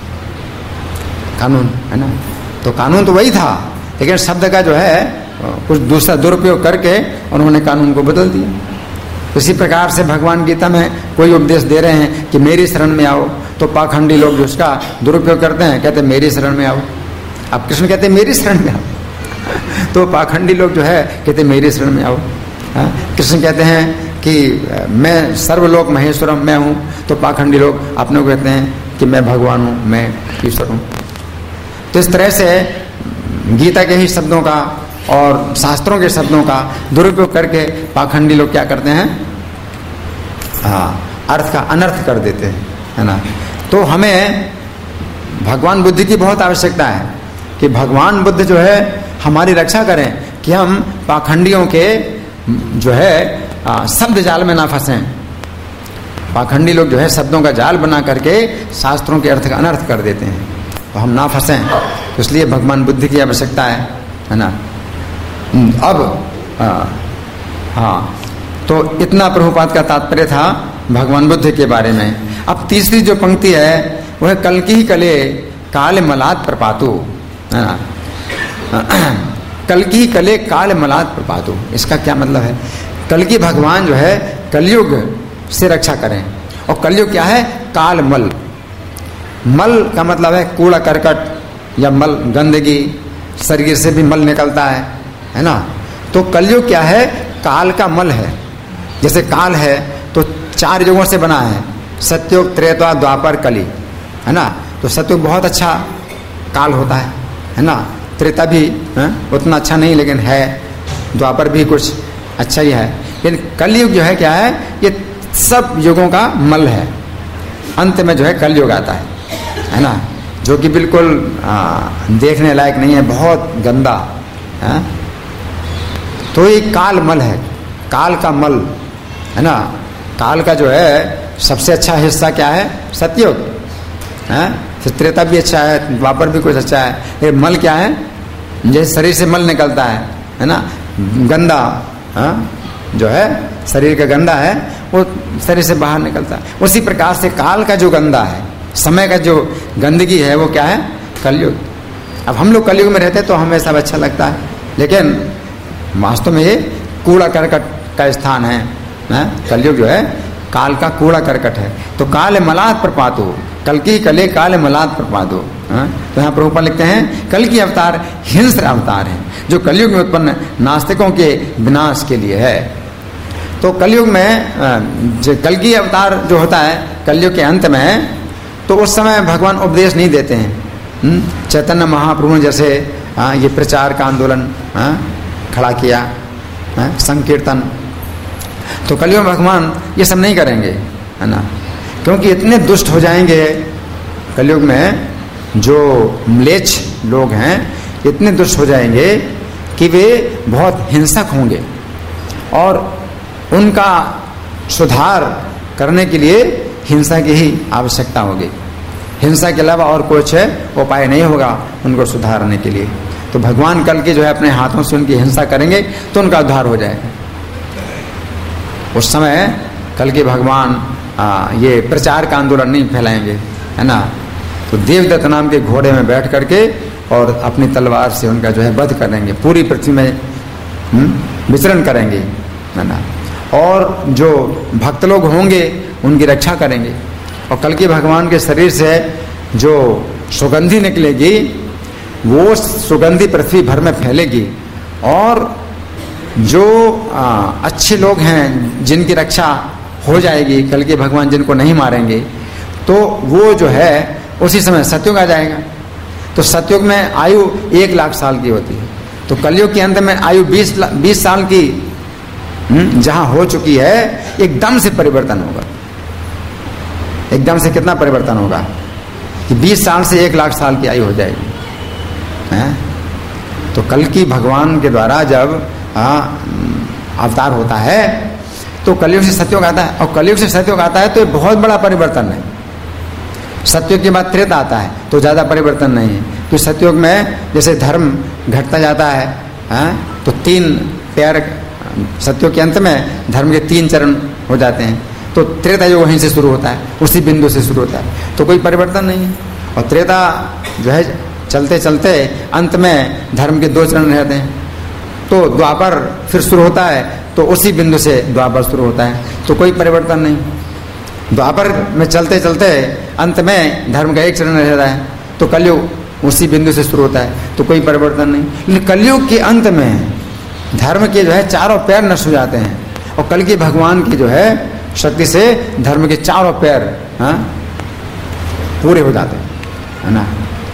कानून है ना। तो कानून तो वही था, लेकिन शब्द का जो है कुछ दूसरा दुरुपयोग करके उन्होंने कानून को बदल दिया। इसी प्रकार से भगवान गीता में कोई उपदेश दे रहे हैं कि मेरी शरण में आओ, तो पाखंडी लोग जो उसका दुरुपयोग करते हैं, कहते हैं मेरी शरण में आओ। अब कृष्ण कहते हैं मेरी शरण में आओ तो पाखंडी लोग जो है कहते हैं मेरी शरण में आओ। कृष्ण कहते हैं कि मैं सर्वलोक महेश्वरम मैं हूँ, तो पाखंडी लोग अपने को कहते हैं कि मैं भगवान हूँ, मैं ईश्वर हूँ। तो इस तरह से गीता के ही शब्दों का और शास्त्रों के शब्दों का दुरुपयोग करके पाखंडी लोग क्या करते हैं, अर्थ का अनर्थ कर देते हैं, है ना। तो हमें भगवान बुद्ध की बहुत आवश्यकता है कि भगवान बुद्ध जो है हमारी रक्षा करें कि हम पाखंडियों के जो है शब्द जाल में ना फंसें। पाखंडी लोग जो है शब्दों का जाल बना करके शास्त्रों के अर्थ का अनर्थ कर देते हैं, तो हम ना फंसें। तो इसलिए भगवान बुद्ध की आवश्यकता है ना। अब हाँ, तो इतना प्रभुपाद का तात्पर्य था भगवान बुद्ध के बारे में। अब तीसरी जो पंक्ति है वह कल्कि कले काल मलात प्रपातु, है ना। कल्कि कले काल मलात प्रपातु, इसका क्या मतलब है? कल्कि भगवान जो है कलयुग से रक्षा करें। और कलयुग क्या है? काल मल। मल का मतलब है कूड़ा करकट या मल, गंदगी, शरीर से भी मल निकलता है ना। तो कलयुग क्या है? काल का मल है। जैसे काल है तो 4 युगों से बना है, सतयुग, त्रेता, द्वापर, कली, है ना। तो सतयुग बहुत अच्छा काल होता है ना। त्रेता भी उतना अच्छा नहीं लेकिन है, द्वापर भी कुछ अच्छा ही है, लेकिन कलयुग जो है क्या है? ये सब युगों का मल है। अंत में जो है कलयुग आता है ना, जो कि बिल्कुल देखने लायक नहीं है, बहुत गंदा है। तो ये काल मल है, काल का मल, है ना। काल का जो है सबसे अच्छा हिस्सा क्या है? सतयुग है। त्रेता भी अच्छा है, द्वापर भी कुछ अच्छा है। ये मल क्या है? जैसे शरीर से मल निकलता है ना, गंदा जो है शरीर का गंदा है वो शरीर से बाहर निकलता है। उसी प्रकार से काल का जो गंदा है, समय का जो गंदगी है, वो क्या है? कलयुग। अब हम लोग कलयुग में रहते हैं तो हमें सब अच्छा लगता है, लेकिन वास्तव में ये कूड़ा करकट का स्थान है। कलयुग जो है काल का कूड़ा करकट है। तो काल मलात प्रपातो, कल की कले काल मलात प्रपातो। तो यहाँ प्रभुपाद लिखते हैं कल की अवतार हिंस्र अवतार है, जो कलयुग में उत्पन्न नास्तिकों के विनाश के लिए है। तो कलयुग में जो कल की अवतार जो होता है कलयुग के अंत में, तो उस समय भगवान उपदेश नहीं देते हैं। चैतन्य महाप्रभु ने जैसे ये प्रचार का आंदोलन खड़ा किया, संकीर्तन, तो कलयुग में भगवान ये सब नहीं करेंगे, है ना। क्योंकि इतने दुष्ट हो जाएंगे कलयुग में, जो म्लेच्छ लोग हैं इतने दुष्ट हो जाएंगे कि वे बहुत हिंसक होंगे, और उनका सुधार करने के लिए हिंसा की ही आवश्यकता होगी। हिंसा के अलावा और कुछ उपाय नहीं होगा उनको सुधारने के लिए। तो भगवान कल के जो है अपने हाथों से उनकी हिंसा करेंगे तो उनका उद्धार हो जाएगा। उस समय कल के भगवान ये प्रचार का आंदोलन नहीं फैलाएंगे, है ना। तो देवदत्त नाम के घोड़े में बैठ करके और अपनी तलवार से उनका जो है वध करेंगे, पूरी पृथ्वी में विचरण करेंगे, है ना। और जो भक्त लोग होंगे उनकी रक्षा करेंगे। और कल के भगवान के शरीर से जो सुगंधी निकलेगी वो सुगंधी पृथ्वी भर में फैलेगी, और जो अच्छे लोग हैं जिनकी रक्षा हो जाएगी, कल के भगवान जिनको नहीं मारेंगे, तो वो जो है उसी समय सतयुग आ जाएगा। तो सतयुग में आयु 1 लाख साल की होती है, तो कलयुग के अंत में आयु 20 साल की जहां हो चुकी है, एकदम से परिवर्तन होगा। एकदम से कितना परिवर्तन होगा कि 20 साल से 1 लाख साल की आयु हो जाएगी, है? तो कल की भगवान के द्वारा जब अवतार होता है तो कलयुग से सतयुग आता है, और कलयुग से सतयुग आता है तो बहुत बड़ा परिवर्तन है। सतयुग के बाद त्रेता आता है तो ज़्यादा परिवर्तन नहीं है। तो सतयुग में जैसे धर्म घटता जाता है, तो 3 पैर, सतयुग के अंत में धर्म के 3 चरण हो जाते हैं। तो त्रेता युग वहीं से शुरू होता है, उसी बिंदु से शुरू होता है, तो कोई परिवर्तन नहीं है। और त्रेता जो है चलते चलते अंत में धर्म के 2 चरण रहते हैं। तो द्वापर फिर शुरू होता है, तो उसी बिंदु से द्वापर शुरू होता है, तो कोई परिवर्तन नहीं। द्वापर में चलते चलते अंत में धर्म का 1 चरण रहता है, तो कलयुग उसी बिंदु से शुरू होता है, तो कोई परिवर्तन नहीं। लेकिन कलयुग के अंत में धर्म के जो है 4 पैर नष्ट हो जाते हैं, और कल की भगवान की जो है शक्ति से धर्म के 4 पैर पूरे हो जाते हैं, है ना।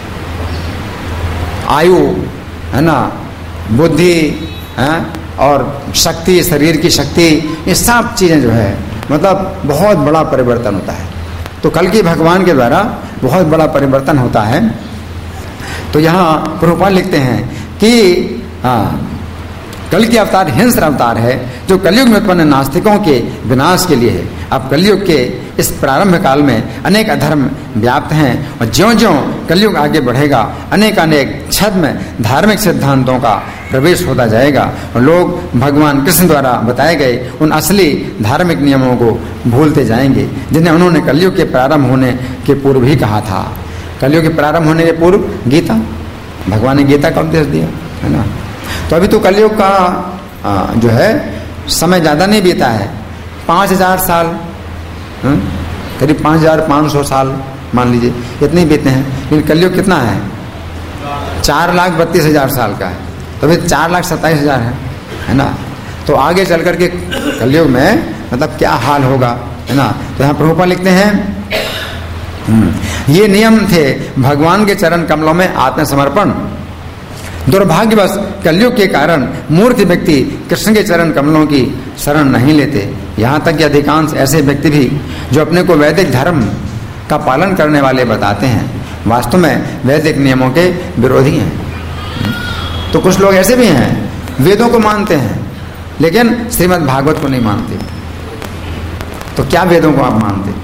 आयु, है ना, बुद्धि, और शक्ति, शरीर की शक्ति, ये सब चीज़ें जो है मतलब बहुत बड़ा परिवर्तन होता है। तो कल की भगवान के द्वारा बहुत बड़ा परिवर्तन होता है। तो यहाँ प्रभुपाद लिखते हैं कि कल की अवतार हिंस्र अवतार है, जो कलयुग में उत्पन्न नास्तिकों के विनाश के लिए है। अब कलयुग के इस प्रारंभ काल में अनेक अधर्म व्याप्त हैं, और ज्यों-ज्यों कलयुग आगे बढ़ेगा अनेक छद्म धार्मिक सिद्धांतों का प्रवेश होता जाएगा, और लोग भगवान कृष्ण द्वारा बताए गए उन असली धार्मिक नियमों को भूलते जाएंगे, जिन्हें उन्होंने कलयुग के प्रारंभ होने के पूर्व ही कहा था। कलयुग के प्रारंभ होने के पूर्व गीता, भगवान ने गीता का उपदेश दिया, है ना। तो अभी तो कलयुग का जो है समय ज़्यादा नहीं बीता है, 5000 साल, करीब 5500 साल मान लीजिए, इतने बीते हैं। लेकिन कलयुग कितना है? 4,32,000 साल का है, तो अभी 4,27,000 है ना। तो आगे चल करके कलयुग में मतलब क्या हाल होगा, है ना। तो यहाँ प्रभुपाद लिखते हैं, ये नियम थे भगवान के चरण कमलों में आत्मसमर्पण। दुर्भाग्यवश कलयुग के कारण मूर्ख व्यक्ति कृष्ण के चरण कमलों की शरण नहीं लेते। यहाँ तक कि अधिकांश ऐसे व्यक्ति भी जो अपने को वैदिक धर्म का पालन करने वाले बताते हैं, वास्तव में वैदिक नियमों के विरोधी हैं। तो कुछ लोग ऐसे भी हैं, वेदों को मानते हैं लेकिन श्रीमद् भागवत को नहीं मानते। तो क्या वेदों को आप मानते?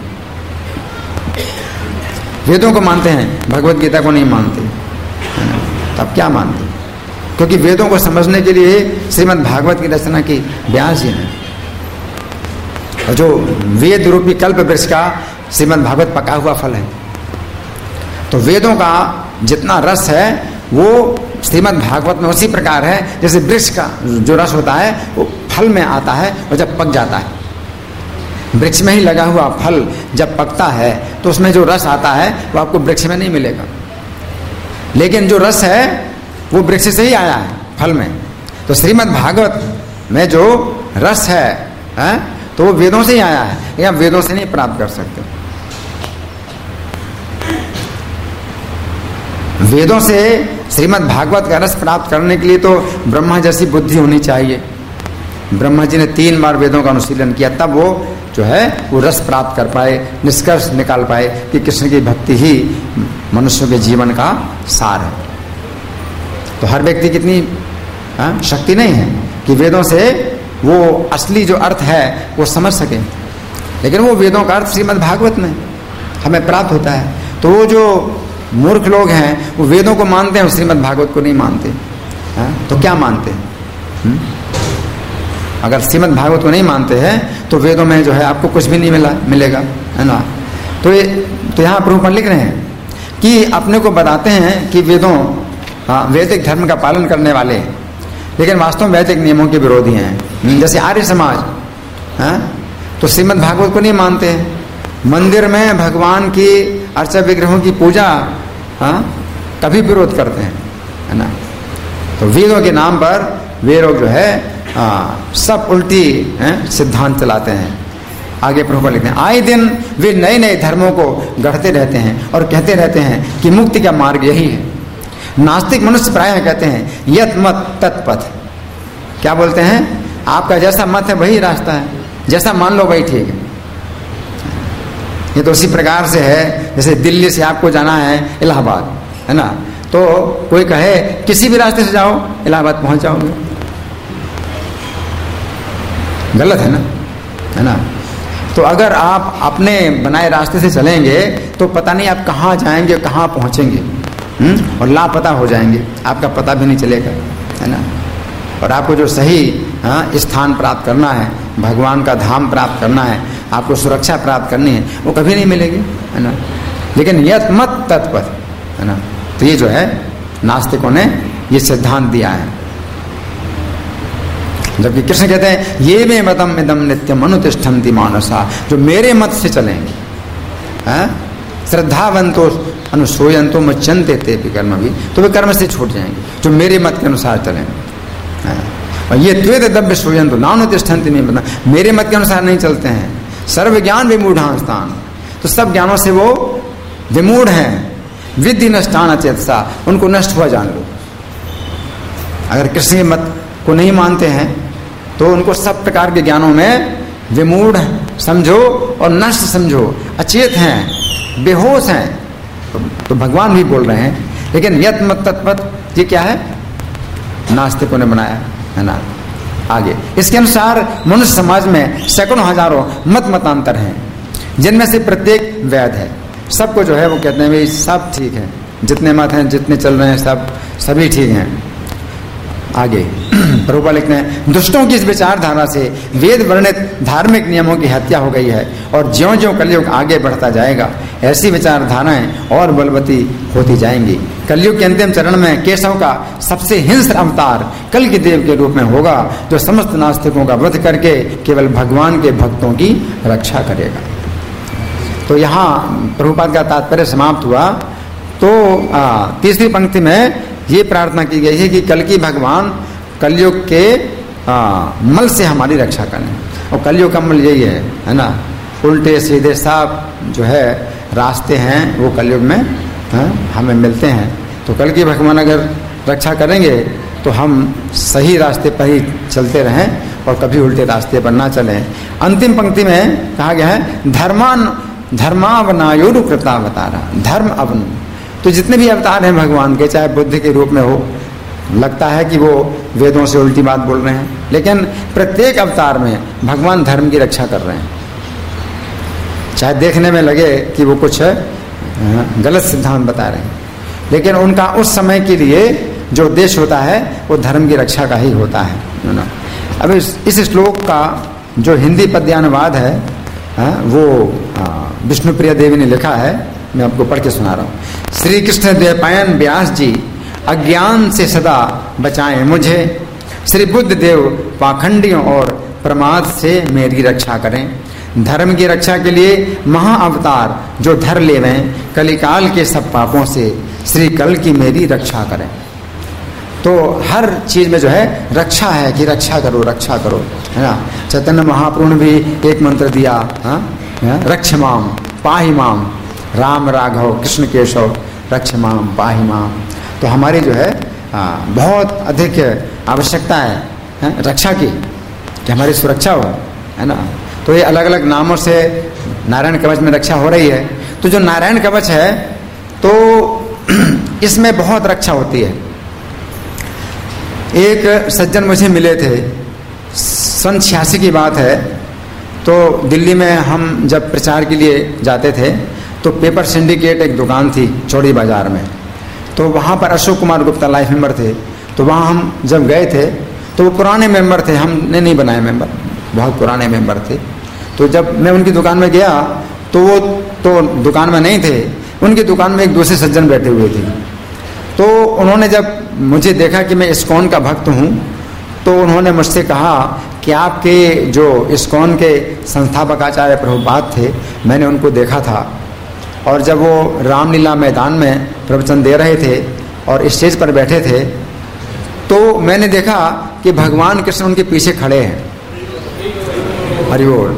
वेदों को मानते हैं, भगवत गीता को नहीं मानते, तब क्या मानते? क्योंकि वेदों को समझने के लिए श्रीमद् भागवत की रचना की व्यास जी ने, और जो वेद रूपी कल्प वृक्ष का श्रीमद् भागवत पका हुआ फल है। तो वेदों का जितना रस है वो श्रीमद् भागवत में उसी प्रकार है जैसे वृक्ष का जो रस होता है वो फल में आता है, और जब पक जाता है, वृक्ष में ही लगा हुआ फल जब पकता है तो उसमें जो रस आता है वो आपको वृक्ष में नहीं मिलेगा। लेकिन जो रस है वो वृक्ष से ही आया है फल में। तो श्रीमद् भागवत में जो रस है, तो वो वेदों से ही आया है, या वेदों से नहीं प्राप्त कर सकते। वेदों से श्रीमद् भागवत का रस प्राप्त करने के लिए तो ब्रह्मा जैसी बुद्धि होनी चाहिए। ब्रह्मा जी ने 3 बार वेदों का अनुशीलन किया, तब वो जो है वो रस प्राप्त कर पाए, निष्कर्ष निकाल पाए कि कृष्ण की भक्ति ही मनुष्य के जीवन का सार है। तो हर व्यक्ति कितनी शक्ति नहीं है कि वेदों से वो असली जो अर्थ है वो समझ सके, लेकिन वो वेदों का अर्थ श्रीमद् भागवत में हमें प्राप्त होता है। तो वो जो मूर्ख लोग हैं वो वेदों को मानते हैं, श्रीमद् भागवत को नहीं मानते। तो क्या मानते हैं? अगर श्रीमद् भागवत को नहीं मानते हैं तो वेदों में जो है आपको कुछ भी नहीं मिलेगा, है ना। तो यहाँ प्रभुपाद लिख रहे हैं कि अपने को बताते हैं कि वेदों वैदिक धर्म का पालन करने वाले, लेकिन वास्तव में वैदिक नियमों के विरोधी हैं। जैसे आर्य समाज, तो श्रीमद् भागवत को नहीं मानते हैं। मंदिर में भगवान की अर्चा विग्रहों की पूजा कभी विरोध करते हैं, है ना। तो वेदों के नाम पर वे लोग जो है सब उल्टी सिद्धांत चलाते हैं। आगे प्रभुपाद लिखते हैं, आए दिन वे नए नए धर्मों को गढ़ते रहते हैं और कहते रहते हैं कि मुक्ति का मार्ग यही है। नास्तिक मनुष्य प्रायः कहते हैं यत मत तत्पथ। क्या बोलते हैं? आपका जैसा मत है वही रास्ता है, जैसा मान लो वही ठीक है। ये तो उसी प्रकार से है जैसे दिल्ली से आपको जाना है इलाहाबाद, है ना। तो कोई कहे किसी भी रास्ते से जाओ इलाहाबाद पहुंच जाओगे, गलत है ना। तो अगर आप अपने बनाए रास्ते से चलेंगे तो पता नहीं आप कहाँ जाएंगे, कहाँ पहुंचेंगे, और लापता हो जाएंगे, आपका पता भी नहीं चलेगा, है ना। और आपको जो सही स्थान प्राप्त करना है, भगवान का धाम प्राप्त करना है, आपको सुरक्षा प्राप्त करनी है, वो कभी नहीं मिलेगी, है ना। लेकिन यत मत तत्पथ, है ना। तो ये जो है नास्तिकों ने ये सिद्धांत दिया है, जबकि कृष्ण कहते हैं ये में मतम इदम नित्यम अनुतिष्ठन्ति मानसा, जो मेरे मत से चलेंगे, श्रद्धावंतो अनुसूयंतो मुच्यन्ते ते कर्म भी, तो वे कर्म से छूट जाएंगे, जो मेरे मत के अनुसार चलेंगे। और ये द्वेद दव्य सूयंतो नानुतिष्ठन्ति में बता, मेरे मत के अनुसार नहीं चलते हैं, सर्व ज्ञान विमूढ़ांस्तान, तो सब ज्ञानों से वो विमूढ़ हैं, विद्धि नष्टान अचेतसा, उनको नष्ट हुआ जान लो। अगर कृष्ण के मत को नहीं मानते हैं तो उनको सब प्रकार के ज्ञानों में विमूढ़ समझो और नष्ट समझो, अचेत हैं, बेहोश हैं, तो भगवान भी बोल रहे हैं। लेकिन यत मत तत्पथ ये क्या है, नास्तिकों ने बनाया है ना। आगे इसके अनुसार मनुष्य समाज में सैकड़ों हजारों मत मतांतर हैं, जिनमें से प्रत्येक वैध है। सबको जो है वो कहते हैं भाई सब ठीक है, जितने मत हैं, जितने चल रहे हैं, सभी ठीक हैं। आगे प्रभुपाद लिखते हैं दुष्टों की इस विचारधारा से वेद वर्णित धार्मिक नियमों की हत्या हो गई है, और ज्यों ज्यों कलयुग आगे बढ़ता जाएगा ऐसी विचारधाराएं और बलवती होती जाएंगी। कलयुग के अंतिम चरण में केशव का सबसे हिंस्र अवतार कल की देव के रूप में होगा, जो समस्त नास्तिकों का वध करके केवल भगवान के भक्तों की रक्षा करेगा। तो यहाँ प्रभुपाद का तात्पर्य समाप्त हुआ। तो तीसरी पंक्ति में ये प्रार्थना की गई है कि कल की भगवान कलयुग के मल से हमारी रक्षा करें। और कलयुग का मल यही है ना, उल्टे सीधे सब जो है रास्ते हैं वो कलयुग में हमें मिलते हैं। तो कल की भगवान अगर रक्षा करेंगे तो हम सही रास्ते पर ही चलते रहें और कभी उल्टे रास्ते पर ना चलें। अंतिम पंक्ति में कहा गया है धर्मावनायुरु कृतावतारा, धर्म अवन। तो जितने भी अवतार हैं भगवान के, चाहे बुद्ध के रूप में हो, लगता है कि वो वेदों से उल्टी बात बोल रहे हैं, लेकिन प्रत्येक अवतार में भगवान धर्म की रक्षा कर रहे हैं। चाहे देखने में लगे कि वो कुछ गलत सिद्धांत बता रहे हैं, लेकिन उनका उस समय के लिए जो उद्देश्य होता है वो धर्म की रक्षा का ही होता है ना। अब इस श्लोक का जो हिंदी पद्यानुवाद है वो विष्णुप्रिया देवी ने लिखा है, मैं आपको पढ़ के सुना रहा हूँ। श्री कृष्ण द्वैपायन व्यास जी अज्ञान से सदा बचाएं मुझे, श्री बुद्ध देव पाखंडियों और प्रमाद से मेरी रक्षा करें। धर्म की रक्षा के लिए महाअवतार जो धर लेवें, कलिकाल के सब पापों से श्री कल की मेरी रक्षा करें। तो हर चीज में जो है रक्षा है कि रक्षा करो है ना। चैतन्य महाप्रभु ने भी एक मंत्र दिया, रक्ष माम पाहि माम, राम राघव कृष्ण केशव रक्ष माम पाहि माम। तो हमारी जो है बहुत अधिक आवश्यकता है रक्षा की, कि हमारी सुरक्षा हो, है ना। तो ये अलग अलग नामों से नारायण कवच में रक्षा हो रही है। तो जो नारायण कवच है तो इसमें बहुत रक्षा होती है। एक सज्जन मुझे मिले थे, सन 86 की बात है। तो दिल्ली में हम जब प्रचार के लिए जाते थे तो पेपर सिंडिकेट एक दुकान थी चौड़ी बाजार में, तो वहाँ पर अशोक कुमार गुप्ता लाइफ मेंबर थे। तो वहाँ हम जब गए थे तो वो पुराने मेंबर थे, हमने नहीं बनाए मेंबर, बहुत पुराने मेंबर थे। तो जब मैं उनकी दुकान में गया तो वो तो दुकान में नहीं थे, उनकी दुकान में एक दूसरे सज्जन बैठे हुए थे। तो उन्होंने जब मुझे देखा कि मैं इस्कॉन का भक्त हूँ तो उन्होंने मुझसे कहा कि आपके जो इस्कॉन के संस्थापक आचार्य प्रभुपाद थे, मैंने उनको देखा था, और जब वो रामलीला मैदान में प्रवचन दे रहे थे और स्टेज पर बैठे थे तो मैंने देखा कि भगवान कृष्ण उनके पीछे खड़े हैं। हरि बोल।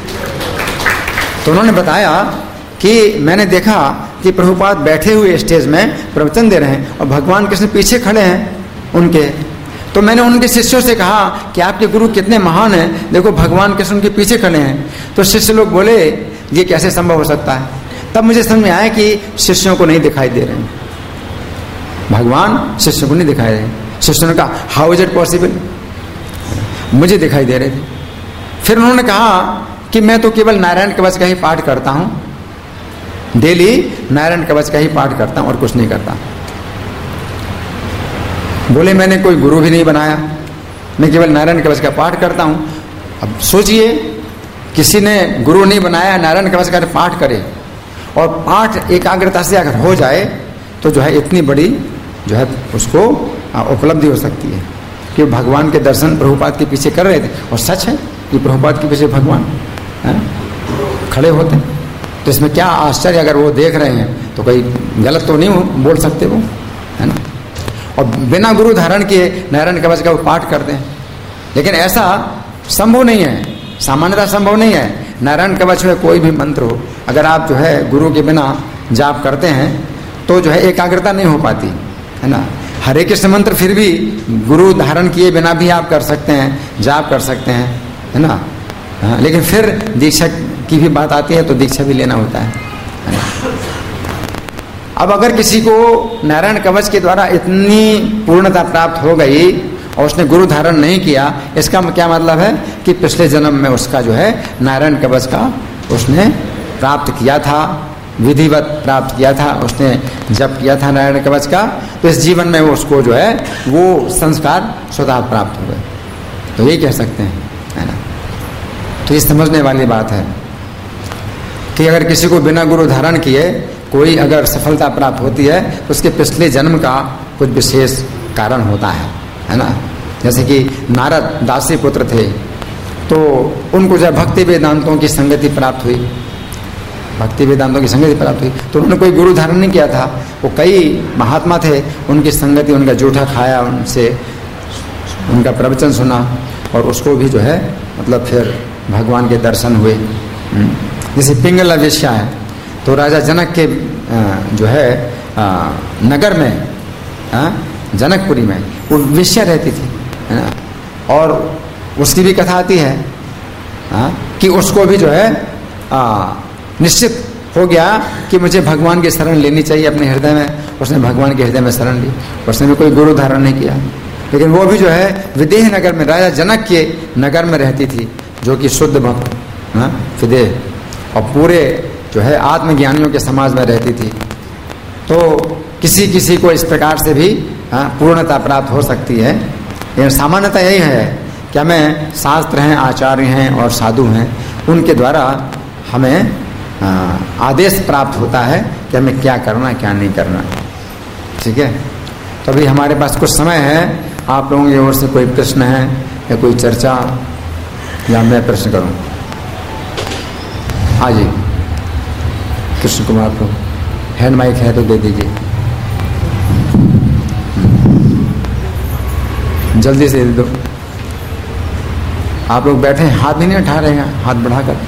तो उन्होंने बताया कि मैंने देखा कि प्रभुपाद बैठे हुए स्टेज में प्रवचन दे रहे हैं और भगवान कृष्ण पीछे खड़े हैं उनके। तो मैंने उनके शिष्यों से कहा कि आपके गुरु कितने महान हैं, देखो भगवान कृष्ण उनके पीछे खड़े हैं। तो शिष्य लोग बोले ये कैसे संभव हो सकता है। तब मुझे समझ में आया कि शिष्यों को नहीं दिखाई दे रहे हैं, भगवान शिष्य को नहीं दिखाई रहे। शिष्य ने कहा हाउ इज इट पॉसिबल, मुझे दिखाई दे रहे थे। फिर उन्होंने कहा कि मैं तो केवल नारायण कवच का ही पाठ करता हूं, डेली नारायण कवच का ही पाठ करता हूं और कुछ नहीं करता। बोले मैंने कोई गुरु भी नहीं बनाया, मैं केवल नारायण कवच का पाठ करता हूं। अब सोचिए, किसी ने गुरु नहीं बनाया, नारायण कवच का पाठ करे और पाठ एकाग्रता से अगर हो जाए तो जो है इतनी बड़ी जो है उसको उपलब्धि हो सकती है कि भगवान के दर्शन प्रभुपाद के पीछे कर रहे थे। और सच है कि प्रभुपाद के पीछे भगवान खड़े होते हैं, तो इसमें क्या आश्चर्य। अगर वो देख रहे हैं तो कोई गलत तो नहीं बोल सकते वो, है ना। और बिना गुरु धारण किए नारायण कवच का वो पाठ करते हैं, लेकिन ऐसा संभव नहीं है, सामान्यतः संभव नहीं है। नारायण कवच में कोई भी मंत्र हो, अगर आप जो है गुरु के बिना जाप करते हैं तो जो है एकाग्रता नहीं हो पाती, है ना। हरे कृष्ण मंत्र फिर भी गुरु धारण किए बिना भी आप कर सकते हैं, जाप कर सकते हैं, है ना। लेकिन फिर दीक्षा की भी बात आती है तो दीक्षा भी लेना होता है ना। अब अगर किसी को नारायण कवच के द्वारा इतनी पूर्णता प्राप्त हो गई और उसने गुरु धारण नहीं किया, इसका क्या मतलब है कि पिछले जन्म में उसका जो है नारायण कवच का उसने प्राप्त किया था, विधिवत प्राप्त किया था, उसने जप किया था नारायण कवच का, तो इस जीवन में वो उसको जो है वो संस्कार स्वतः प्राप्त हो गए, तो ये कह सकते हैं, है ना। तो ये समझने वाली बात है कि अगर किसी को बिना गुरु धारण किए कोई अगर सफलता प्राप्त होती है तो उसके पिछले जन्म का कुछ विशेष कारण होता है ना। जैसे कि नारद दासी पुत्र थे, तो उनको जब भक्ति वेदांतों की संगति प्राप्त हुई, भक्ति वेदांतों की संगति प्राप्त हुई, तो उन्होंने कोई गुरु धारण नहीं किया था। वो कई महात्मा थे, उनकी संगति, उनका जूठा खाया, उनसे उनका प्रवचन सुना और उसको भी जो है मतलब फिर भगवान के दर्शन हुए। जैसे पिंगला वेश्या है, तो राजा जनक के जो है नगर में, जनकपुरी में वो वेश्या रहती थी, है ना। और उसकी भी कथा आती है कि उसको भी जो है निश्चित हो गया कि मुझे भगवान की शरण लेनी चाहिए अपने हृदय में। उसने भगवान के हृदय में शरण ली, उसने भी कोई गुरु धारण नहीं किया, लेकिन वो भी जो है विदेह नगर में, राजा जनक के नगर में रहती थी, जो कि शुद्ध भक्त विदेह, और पूरे जो है आत्मज्ञानियों के समाज में रहती थी। तो किसी किसी को इस प्रकार से भी पूर्णता प्राप्त हो सकती है, लेकिन सामान्यतः यही है कि हमें शास्त्र हैं, आचार्य हैं और साधु हैं, उनके द्वारा हमें आदेश प्राप्त होता है कि हमें क्या करना क्या नहीं करना। ठीक है, तो अभी हमारे पास कुछ समय है, आप लोगों की ओर से कोई प्रश्न है या कोई चर्चा, या मैं प्रश्न करूं? हाँ जी, कृष्ण कुमार को हैंड माइक है तो दे दीजिए, जल्दी से दे दो। आप लोग बैठे हाथ भी नहीं उठा रहे हैं, हाथ बढ़ाकर,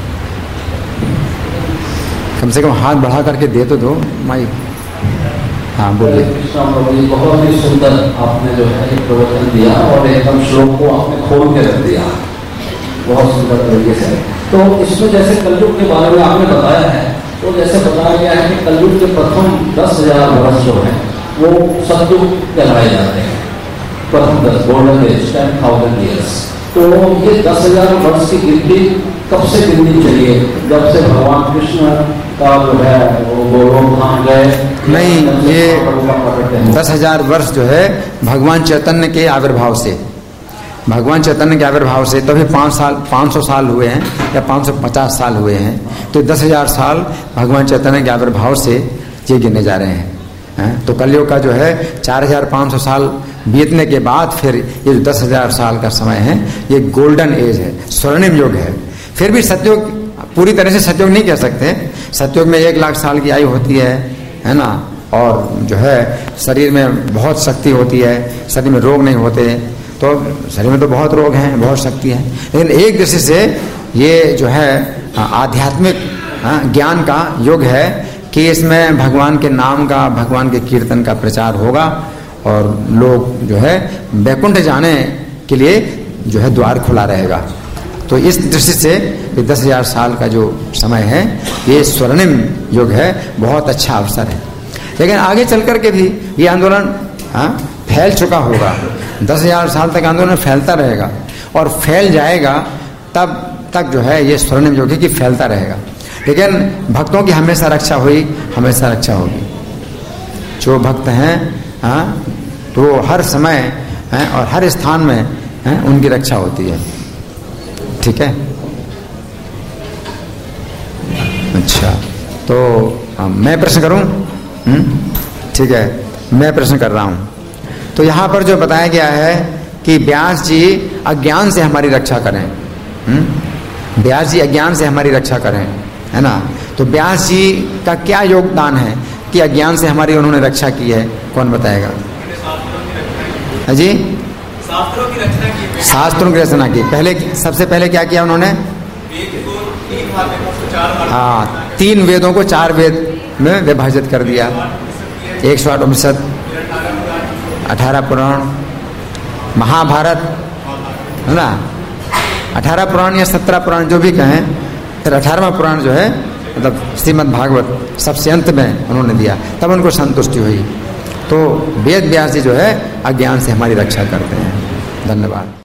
कम से कम हाथ बढ़ा करके दे तो दो माइक। हाँ बोलिए। बहुत ही सुंदर आपने जो है एक प्रवचन दिया और एकदम श्लोक को आपने खोल के रख दिया बहुत सुंदर तरीके से। तो इसमें जैसे कलयुग के बारे में आपने बताया है, तो जैसे बताया गया है कि कलयुग के प्रथम 10,000 वर्ष जो है वो सतयुग कहलाए जाते हैं, प्रथम 10 गोल्डन एज 10,000 ईयर्स। तो ये 10,000 वर्ष की गिनती कब से गिननी चाहिए? जब से भगवान कृष्ण का जो है वो गोलोक धाम गए? नहीं, ये 10,000 वर्ष जो है भगवान चैतन्य के आविर्भाव से, भगवान चैतन्य के आविर्भाव से तभी 500 साल हुए हैं या 550 साल हुए हैं। तो 10,000 साल भगवान चैतन्य के आविर्भाव से ये गिने जा रहे हैं। तो कलयुग का जो है 4,500 साल बीतने के बाद फिर ये जो 10,000 साल का समय है ये गोल्डन एज है, स्वर्णिम युग है। फिर भी सतयुग पूरी तरह से सतयुग नहीं कह सकते। सतयुग में 1,00,000 साल की आयु होती है ना, और जो है शरीर में बहुत शक्ति होती है, शरीर में रोग नहीं होते। तो शरीर में तो बहुत रोग हैं, बहुत शक्ति है, लेकिन एक दृष्टि से ये जो है आध्यात्मिक ज्ञान का युग है कि इसमें भगवान के नाम का, भगवान के कीर्तन का प्रचार होगा और लोग जो है वैकुंठ जाने के लिए जो है द्वार खुला रहेगा। तो इस दृष्टि से 10,000 साल का जो समय है ये स्वर्णिम युग है, बहुत अच्छा अवसर है। लेकिन आगे चल कर के भी ये आंदोलन हाँ फैल चुका होगा। 10,000 साल तक आंदोलन फैलता रहेगा और फैल जाएगा, तब तक जो है ये स्वर्णिम योगी की फैलता रहेगा। लेकिन भक्तों की हमेशा रक्षा हुई, हमेशा रक्षा होगी। जो भक्त हैं हाँ, तो हर समय हैं और हर स्थान में हैं, उनकी रक्षा होती है। ठीक है, अच्छा तो मैं प्रश्न करूं? ठीक है, मैं प्रश्न कर रहा हूं। तो यहां पर जो बताया गया है कि व्यास जी अज्ञान से हमारी रक्षा करें, व्यास जी अज्ञान से हमारी रक्षा करें, है ना। तो व्यास जी का क्या योगदान है कि अज्ञान से हमारी उन्होंने रक्षा की है? कौन बताएगा? जी, शास्त्रों की रचना की। शास्त्रों की रचना की। पहले सबसे पहले क्या किया उन्होंने? हाँ, 3 वेदों को 4 वेद में विभाजित कर दिया। 108 उपनिषद, 18 पुराण, महाभारत, है ना। 18 पुराण या 17 पुराण जो भी कहें, फिर 18वां पुराण जो है मतलब श्रीमद् भागवत सबसे अंत में उन्होंने दिया, तब उनको संतुष्टि हुई। तो वेद व्यास जी जो है अज्ञान से हमारी रक्षा करते हैं। धन्यवाद।